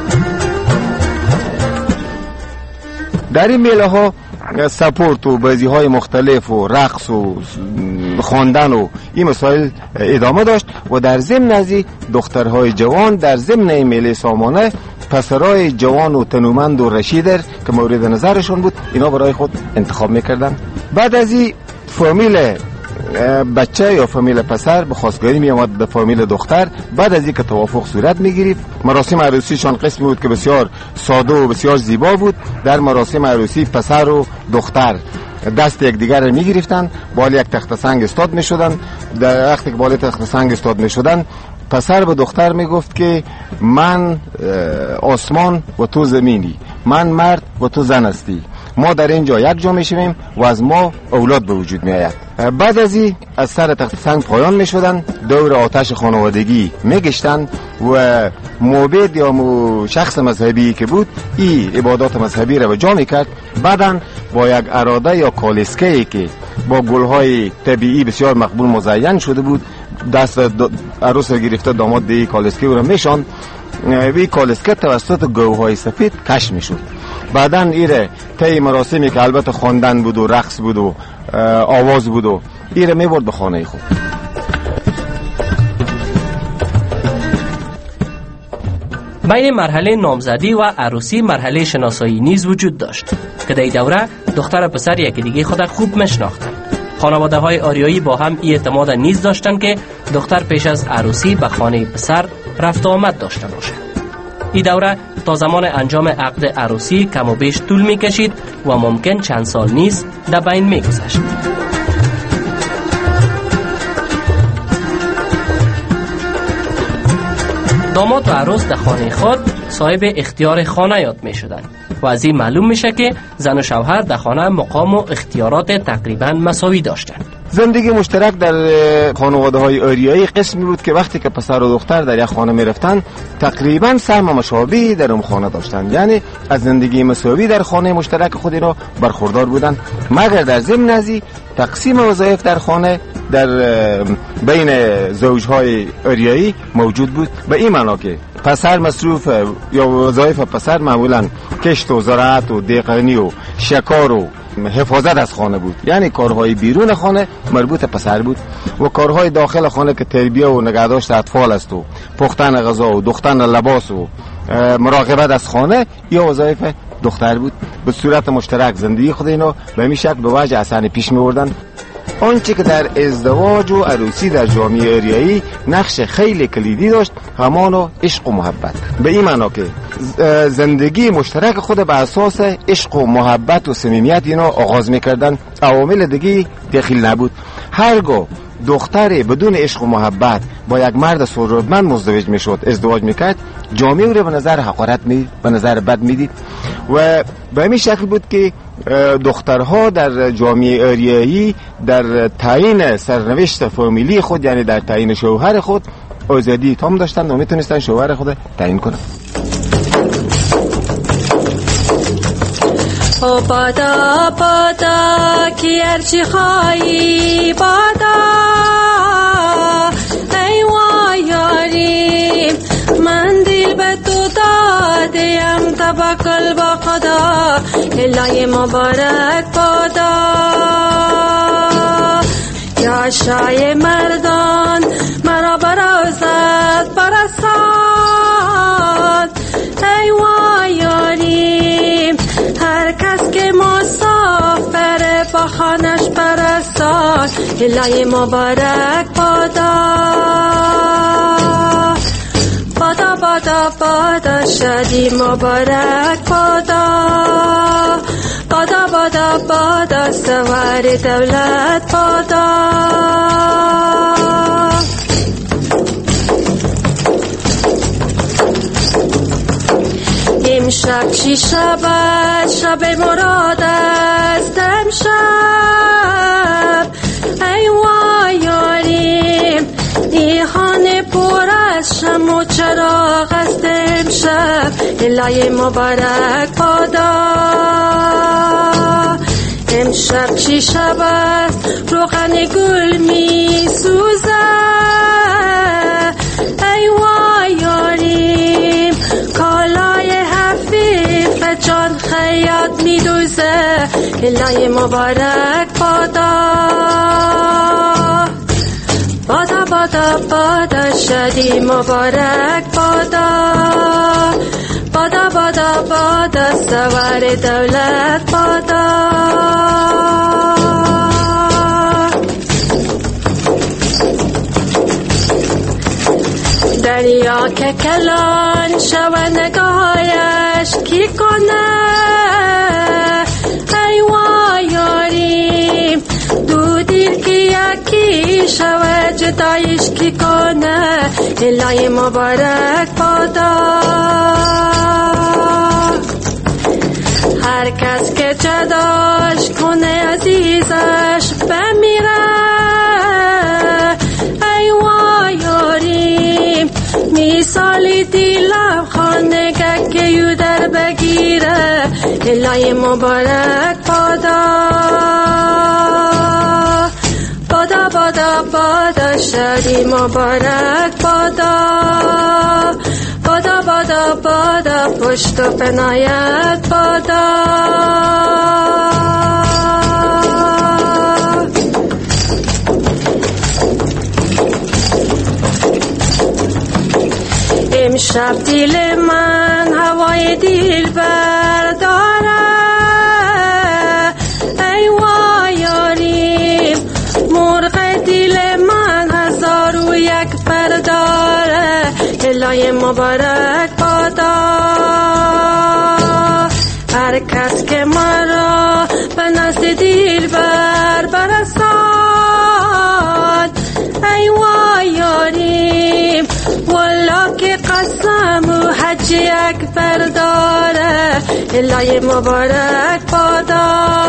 در این میله ها سپورت و بازی های مختلف و رقص و خواندن و این مسائل ادامه داشت و در ضمن از دخترهای جوان در ضمن این میله سامانه پسرای جوان و تنومند و رشیدر که مورد نظرشون بود اینا برای خود انتخاب میکردن. بعد از این فامیل بچه یا فامیل پسر به خواستگاری می آمد به فامیل دختر. بعد از اینکه توافق صورت می گرفت، مراسم عروسیشان قسمی بود که بسیار ساده و بسیار زیبا بود. در مراسم عروسی پسر و دختر دست یکدیگر را می گرفتند، بالای یک تخت سنگ استاد می شدند. در وقتی که بالای تخت سنگ استاد می شدند، پسر به دختر می گفت که من آسمان و تو زمینی، من مرد و تو زن هستی، ما در اینجا یک جا میشویم و از ما اولاد به وجود می آید. بعد از این از سر تخت سنگ پایان می شدن، دور آتش خانوادگی می گشتن و موبد یا مو شخص مذهبی که بود این عبادات مذهبی را به جا می کرد. بعدن با یک اراده یا کالسکه‌ای که با گلهای طبیعی بسیار مقبول مزین شده بود دست عروس گرفته داماد دی کالسکه را میشان. وی کالسکه توسط گوهای سفید کش میشد. بعدن ایره طی مراسمی که البته خواندن بود و رقص بود و آواز بود و ایره میبرد به خانه خود. بین مرحله نامزدی و عروسی مرحله شناسایی نیز وجود داشت که در دوره دختر و پسر یکی دیگه خود خوب میشناختند. خانواده های آریایی با هم این اعتماد نیز داشتند که دختر پیش از عروسی به خانه پسر رفت و آمد داشته باشد. این دوره تا زمان انجام عقد عروسی کم و بیش طول می کشید و ممکن چند سال نیز در بین می گذشت. داماد و عروس در خانه خود صاحب اختیار خانه یاد می شدند و از این معلوم میشه که زن و شوهر در خانه مقام و اختیارات تقریبا مساوی داشتند. زندگی مشترک در خانواده های آریایی قسمی بود که وقتی که پسر و دختر در یک خانه می رفتن تقریبا سهم مشابهی در اون خانه داشتند، یعنی از زندگی مساوی در خانه مشترک خود اینا برخوردار بودند. مگر در ضمن ازی تقسیم وظایف در خانه در بین زوجهای آریایی موجود بود، به این معنا که پسر مصروف یا وظایف پسر معمولا کشت و زراعت و دیقنی و شکار و حفاظت از خانه بود، یعنی کارهای بیرون خانه مربوط پسر بود و کارهای داخل خانه که تربیه و نگهداشت اطفال است و پختن غذا و دوختن لباس و مراقبت از خانه یا وظایف دختر بود. به صورت مشترک زندگی خود اینا به این شکل به وجه حسن پیش می‌بردن. آنچه که در ازدواج و عروسی در جامعه آریایی نقش خیلی کلیدی داشت همان عشق و محبت، به این معنا که زندگی مشترک خود به اساس عشق و محبت و صمیمیت اینا آغاز میکردن، عوامل دیگه دخیل نبود. هرگاه دختری بدون عشق و محبت با یک مرد ثروتمند مزدوج میشد، ازدواج میکرد، جامعه او را به نظر حقارت می به نظر بد میدید و به همین شکل بود که دخترها در جامعه آریایی در تعیین سرنوشت فامیلی خود، یعنی در تعیین شوهر خود، آزادی تام داشتند و میتونستن شوهر خود تعیین کنند. او بادا بادا کی ارچی خواهی بادا ای وایاری من دل به تو دادیم توکل با خدا الهی مبارک بادا یا شای مردان مرا برازد برساد ای وایاری هر کس که مسافر با خانش برساد الهی مبارک بادا بادا بادا بادا شادی مبارک بادا بادا بادا بادا سوار دولت بادا امشب چی شبت شب مراد است امشب ای وایاریم ای خانه پر از شم و چراغ است امشب الهی مبارک بادا امشب چی شب است روغن گل می سوزه ای وای یاریم کالای حفیف جان خیاط می دوزه لای مبارک بادا بادا بادا بادا شادی مبارک بادا بادا بادا بادا سوار دولت بادا دریا که کلان شونگاهش کی کنه ای وای یاریم دو دیر که یکی شوه جدایش کی کنه الهی مبارک بادا هر کس که جداش کنه عزیزش بمیره ای وای یاریم میسالی دیلم خانگه که یو در بگیره الهی مبارک بادا بادا بادا بادا شادی مبارک بادا بادا بادا بادا پشت و پنایت بادا امشب دل من هوای دل برداره ای وای یاریم مرغ دل من هزار و یک پرداره الهی مبارک بادا هر کس که مرا به نزد دل بر برسان ای وای یاریم والا که قسم و حج اکبر داره الهی مبارک بادا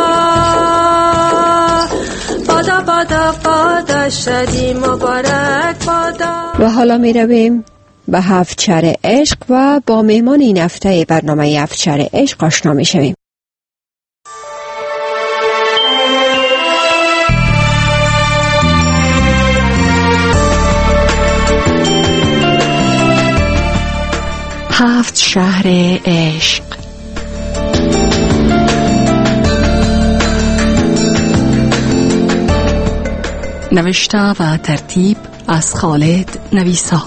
بادا بادا بادا شادی مبارک بادا. و حالا می رویم به هفت‌چر عشق و با مهمان این هفته برنامه هفت‌چر عشق آشنا می شویم. هفت شهر عشق. نوشته و ترتیب از خالد نویسا.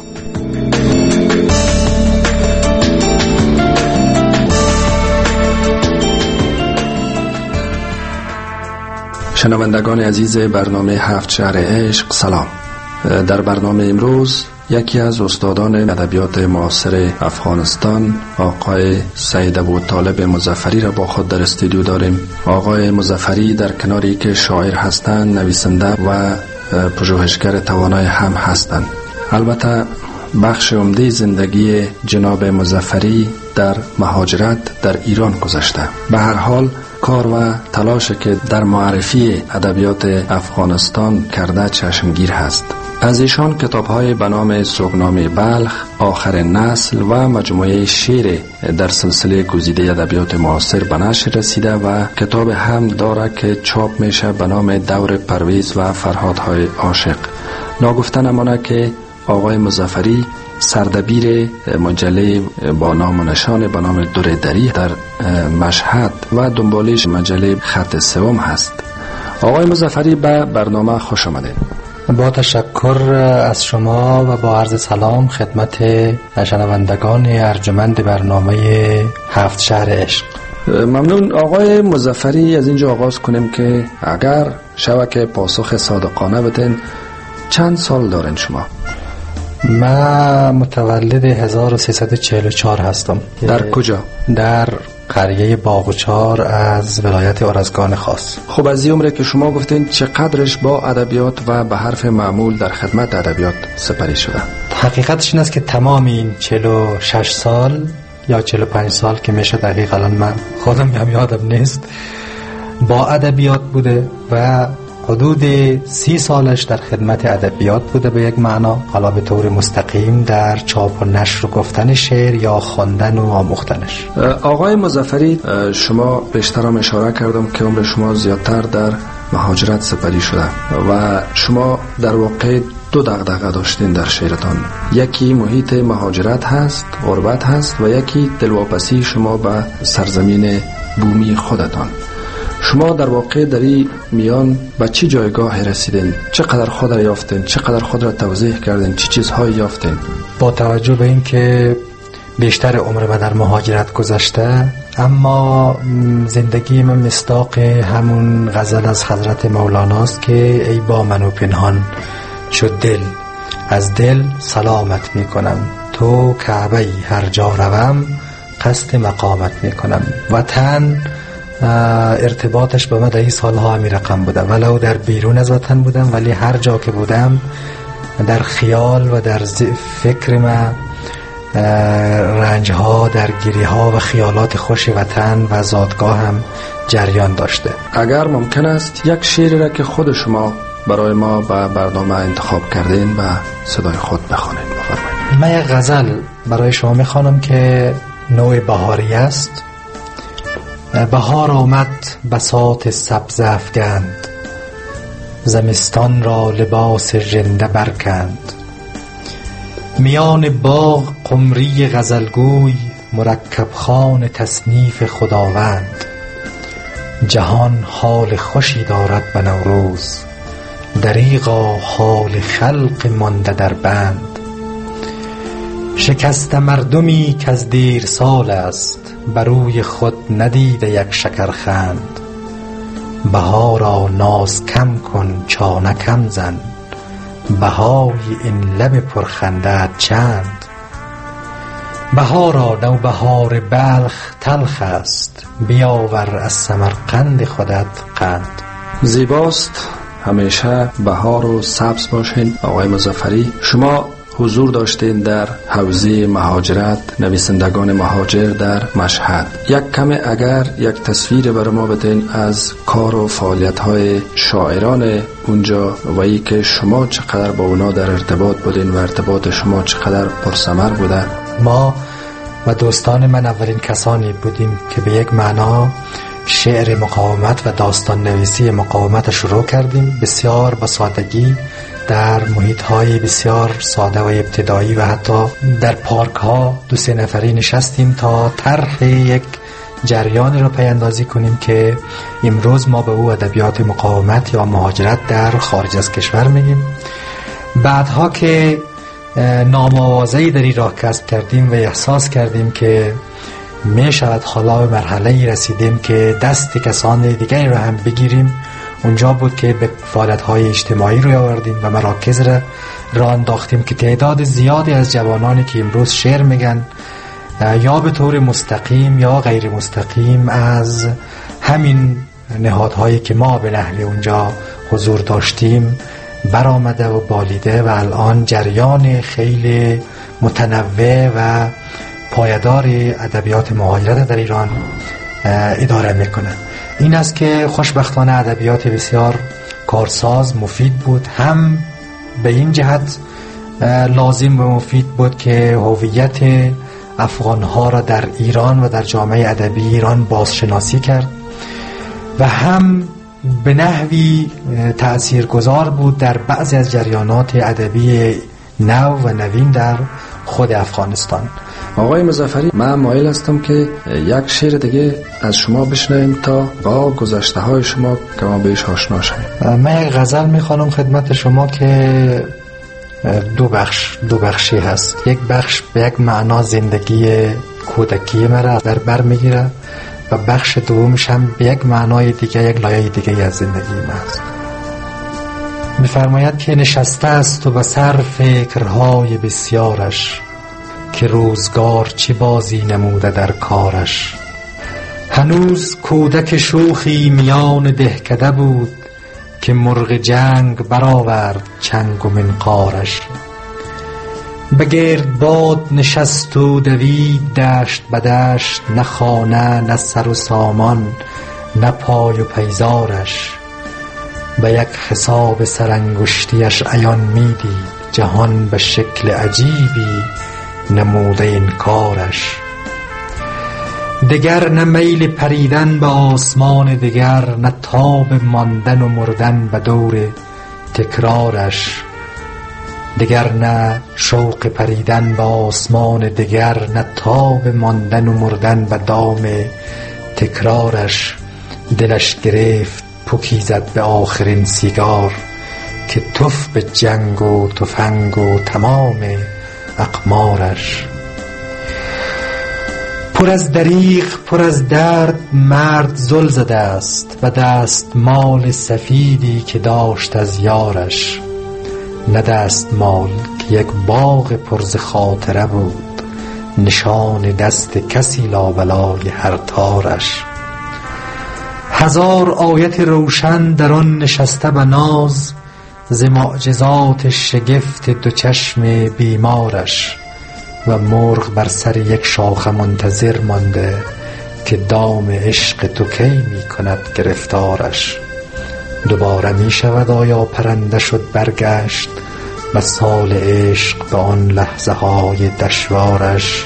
شنوندگان عزیز برنامه هفت شهر عشق سلام. در برنامه امروز یکی از استادان ادبیات معاصر افغانستان آقای سید ابوطالب مظفری را با خود در استودیو داریم. آقای مظفری در کناری که شاعر هستند نویسنده و پژوهشگر توانای هم هستند. البته بخش عمده زندگی جناب مظفری در مهاجرت در ایران گذشته. به هر حال کار و تلاش که در معرفی ادبیات افغانستان کرده چشمگیر هست. از ایشان کتاب‌های به نام سوگنامه بلخ، آخر نسل و مجموعه شعر در سلسله گزیده ادبیات معاصر به نشر رسیده و کتاب هم داره که چاپ میشه به نام دور پرویز و فرهادهای عاشق. ناگفته نمانه که آقای مظفری سردبیر مجله با نام و نشان به نام دور دری در مشهد و دنبالش مجله خط سوم هست. آقای مظفری به برنامه خوش آمدید. با تشکر از شما و با عرض سلام خدمت شنوندگان ارجمند برنامه هفت شهر عشق. ممنون. آقای مظفری، از اینجا آغاز کنیم که اگر شوکه پاسخ صادقانه بدین چند سال دارین شما؟ من متولد هزار و سیصد و چهل و چهار هستم. در کجا؟ در قریه باغچار از ولایت ارزگان خاص. خب از این عمره که شما گفتین چقدرش با ادبیات و به حرف معمول در خدمت ادبیات سپری شده؟ حقیقتش این است که تمام این چهل و شش سال یا چهل و پنج سال که میشه دقیق الان من خودم هم یادم نیست با ادبیات بوده و حدود سی سالش در خدمت ادبیات بوده به یک معنا، حالا به طور مستقیم در چاپ و نشر و گفتن شعر یا خواندن و آموختنش. آقای مظفری، شما بیشتر هم اشاره کردم که عمر شما زیادتر در مهاجرت سپری شده و شما در واقع دو دغدغه داشتین در شعرتان. یکی محیط مهاجرت هست، غربت هست، و یکی دلواپسی شما به سرزمین بومی خودتان. شما در واقع در این میان به چه جایگاه رسیدین؟ چقدر خود را یافتین؟ چقدر خود را توضیح کردین؟ چه چیزهایی یافتین؟ با توجه به این که بیشتر عمر من در مهاجرت گذشته، اما زندگی من مصداق همون غزل از حضرت مولاناست که ای با من و پنهان شد دل، از دل سلامت می کنم، تو کعبه هر جا روم قصد مقامت می کنم. وطن ارتباطش به من در این سالها همی رقم بوده، ولو در بیرون از وطن بودم ولی هر جا که بودم در خیال و در فکر من رنجها، درگیریها و خیالات خوش وطن و زادگاه هم جریان داشته. اگر ممکن است یک شعری را که خود شما برای ما به برنامه انتخاب کردین و صدای خود بخوانید بفرمایید. من یک غزل برای شما میخوانم که نوع بهاری است. بهار آمد بساط سبز افگند، زمستان را لباس ژنده برکند. میان باغ قمری غزلگوی، مرکب خوان تصنیف خداوند. جهان حال خوشی دارد به نوروز، دریغا حال خلق مانده در بند. شکست مردمی که از دیر سال است، بروی خود ندیده یک شکرخند. بهارا ناز کم کن چانه کم زن، بهای این لب پرخنده چند. بهارا نوبهار بلخ تلخ است، بیاور از سمرقند خودت قند. زیباست همیشه بهار و سبز باشین. آقای مظفری، شما حضور داشتین در حوزه مهاجرت، نویسندگان مهاجر در مشهد. یک کم اگر یک تصویر برای ما بدین از کار و فعالیت‌های شاعران اونجا و ای که شما چقدر با اونا در ارتباط بودین و ارتباط شما چقدر پرثمر بوده. ما و دوستان من اولین کسانی بودیم که به یک معنا شعر مقاومت و داستان نویسی مقاومت شروع کردیم. بسیار با سادگی در محیط‌های بسیار ساده و ابتدایی و حتی در پارک‌ها دو سه نفری نشستیم تا طرح یک جریان را پیاندازی کنیم که امروز ما به او ادبیات مقاومت یا مهاجرت در خارج از کشور میگیم. بعدها که نام‌آوازه‌ای در این راه کسب کردیم و احساس کردیم که می شود حالا به مرحله‌ای رسیدیم که دست کسان دیگری را هم بگیریم، اونجا بود که به فعالیت‌های اجتماعی روی آوردیم و مراکز را راه انداختیم که تعداد زیادی از جوانانی که امروز شعر میگن یا به طور مستقیم یا غیر مستقیم از همین نهادهایی که ما به نحوی اونجا حضور داشتیم برآمده و بالیده و الان جریان خیلی متنوع و پایدار ادبیات مهاجرت در ایران اداره میکنه. این است که خوشبختانه ادبیات بسیار کارساز مفید بود، هم به این جهت لازم و مفید بود که هویت افغانها را در ایران و در جامعه ادبی ایران بازشناسی کرد و هم به نحوی تأثیرگذار بود در بعضی از جریانات ادبی نو و نوین در خود افغانستان. آقای مظفری، من مایل هستم که یک شعر دیگه از شما بشنویم تا با گذشته های شما که ما بهش آشنا شویم. من یک غزل میخوانم خدمت شما که دو بخش دو بخشی هست. یک بخش به یک معنا زندگی کودکی مرا در بر میگیره و بخش دومش هم به یک معنای دیگه، یک لایه دیگه از زندگی من است. میفرماید که نشسته است و به سر فکرهای بسیارش، که روزگار چه بازی نموده در کارش. هنوز کودک شوخی میان دهکده بود، که مرغ جنگ برآورد چنگ و منقارش. بگرد باد نشست و دوید دشت بدشت، نه خانه نه سر و سامان نه پای و پیزارش. به یک حساب سرانگشتیش عیان میدید جهان به شکل عجیبی نموده این کارش. دگر نه میل پریدن به آسمان دگر، نه تاب ماندن و مردن به دور تکرارش. دگر نه شوق پریدن به آسمان دگر، نه تاب ماندن و مردن به دام تکرارش. دلش گرفت پوکی زد به آخرین سیگار که تف به جنگ و تفنگ و تمام اقمارش. پر از دریغ پر از درد مرد زل زده است و دست مال سفیدی که داشت از یارش. نه دست مال که یک باغ پرز خاطره بود، نشان دست کسی لابلای هر تارش. هزار آیت روشن در آن نشسته به ناز، ز معجزات شگفت دو چشم بیمارش. و مرغ بر سر یک شاخه منتظر مانده که دام عشق تو کی می کند گرفتارش. دوباره می شود آیا پرنده شد برگشت و سال عشق به آن لحظه های دشوارش.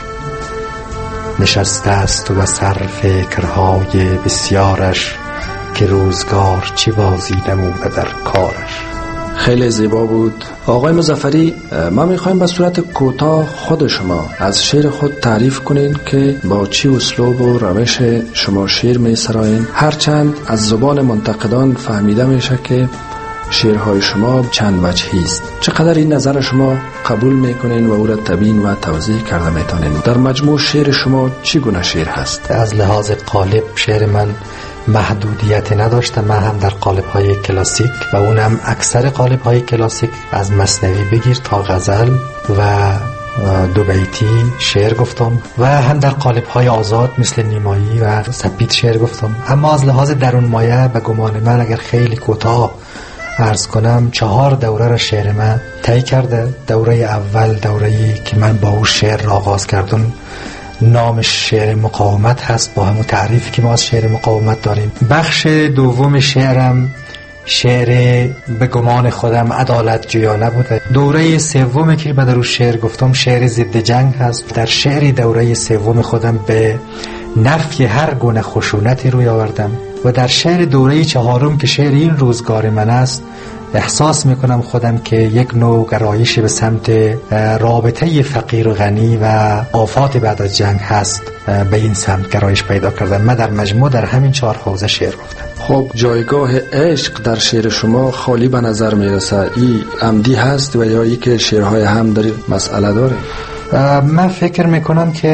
نشسته است و سر فکرهای بسیارش که روزگار چی بازی نموده در کارش. خیلی زیبا بود. آقای مظفری، ما میخوایم به صورت کوتاه خود شما از شعر خود تعریف کنین که با چی اسلوب و روش شما شعر میسرائین، هرچند از زبان منتقدان فهمیده میشه که شعرهای شما چند وجهی است. چقدر این نظر شما قبول میکنین و او را تبیین و توضیح کرده میتونین؟ در مجموع شعر شما چی گونه شعر هست؟ از لحاظ قالب شعر من محدودیت نداشته. من هم در قالب های کلاسیک و اونم اکثر قالب های کلاسیک از مثنوی بگیر تا غزل و دو بیتی شعر گفتم و هم در قالب های آزاد مثل نیمایی و سپید شعر گفتم. اما از لحاظ درون مایه به گمان من اگر خیلی کوتاه عرض کنم، چهار دوره را شعر من طی کرده. دوره اول دوره‌ای که من با او شعر را آغاز کردم نامش شعر مقاومت هست، با همون تعریفی که ما از شعر مقاومت داریم. بخش دوم شعرم شعر به گمان خودم عدالت جویانه بوده. دوره سوم که به در او شعر گفتم شعر ضد جنگ هست. در شعر دوره سوم خودم به نفی هر گونه خشونتی روی آوردم و در شعر دوره چهارم که شعر این روزگار من است احساس میکنم خودم که یک نوع گرایش به سمت رابطه فقیر و غنی و آفات بعد از جنگ هست، به این سمت گرایش پیدا کردم. من در مجموع در همین چهار حوزه شعر گفتم. خب جایگاه عشق در شعر شما خالی به نظر میرسه. این عمدی هست و یا ای که شعرهای هم داری مسئله داره؟ من فکر میکنم که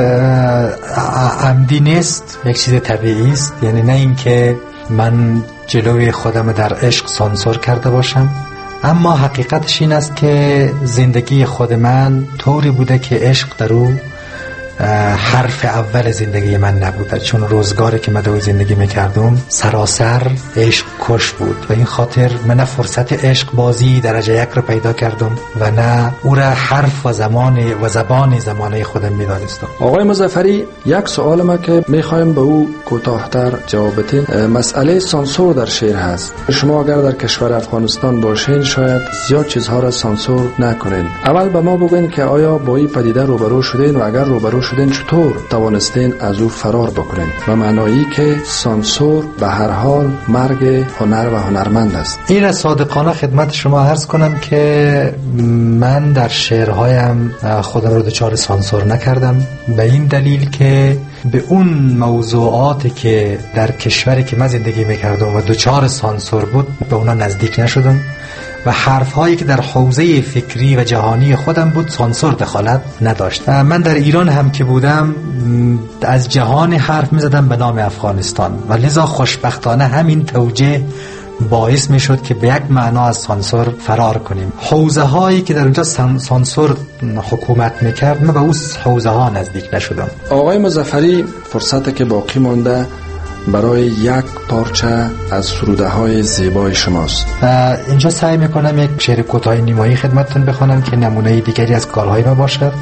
عمدی نیست، یک چیز طبیعی است. یعنی نه این که من جلوی خودم در عشق سانسور کرده باشم، اما حقیقتش این است که زندگی خود من طوری بوده که عشق در او حرف اول زندگی من نبوده، چون روزگاری که من در زندگی میکردم سراسر عشق کش بود و این خاطر من نه فرصت عشق بازی درجه یک رو پیدا کردم و نه او را حرف و زمان و زبان زمانه خودم میدانستم. آقای مظفری، یک سوال ما که میخوایم به او کوتاه‌تر جواب بدین، مسئله سانسور در شعر هست. شما اگر در کشور افغانستان باشین شاید زیاد چیزها را سانسور نکنین. اول به ما بگوین که آیا با این پدیده روبرو شدین و اگر روبرو شدین چطور توانستین از او فرار بکنین؟ و معنایی که سانسور به هر حال مرگ هنر و هنرمند است. این را صادقانه خدمت شما عرض کنم که من در شعرهایم خودم رو دچار سانسور نکردم، به این دلیل که به اون موضوعاتی که در کشوری که من زندگی میکردم و دچار سانسور بود به اونا نزدیک نشدم و حرفهایی که در حوزه فکری و جهانی خودم بود سانسور دخالت نداشت. من در ایران هم که بودم از جهان حرف میزدم به نام افغانستان و لذا خوشبختانه همین توجه باعث می شد که به یک معنا از سانسور فرار کنیم. حوزه هایی که در اونجا سانسور حکومت میکرد من به اون حوزه ها نزدیک نشدم. آقای مظفری، فرصت که باقی مانده برای یک پارچه از سروده های زیبای شماست. اینجا سعی میکنم یک شعر کوتاه نیمایی خدمتتون بخوانم که نمونه دیگری از کارهای ما باشد.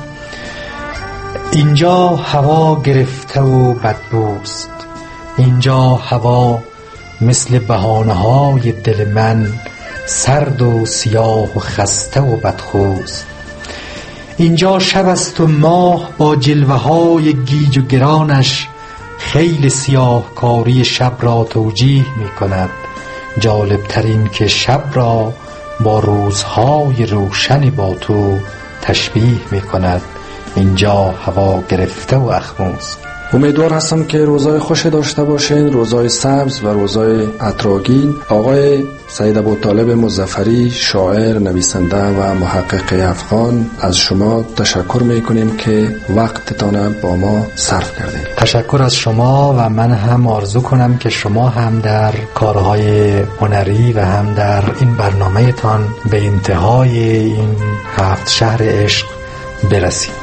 اینجا هوا گرفته و بدبوست، اینجا هوا مثل بهانه های دل من سرد و سیاه و خسته و بدخوست. اینجا شب است و ماه با جلوه های گیج و گرانش خیلی سیاه کاری شب را توجیه می کند. جالب ترین که شب را با روزهای روشنی با تو تشبیه می کند. اینجا هوا گرفته و اخموز. امیدوار هستم که روزای خوش داشته باشین، روزای سبز و روزای عطرآگین. آقای سید ابوطالب مظفری، شاعر، نویسنده و محقق افغان، از شما تشکر میکنیم که وقتتان با ما صرف کردید. تشکر از شما و من هم آرزو کنم که شما هم در کارهای هنری و هم در این برنامه تان به انتهای این هفت شهر عشق برسید.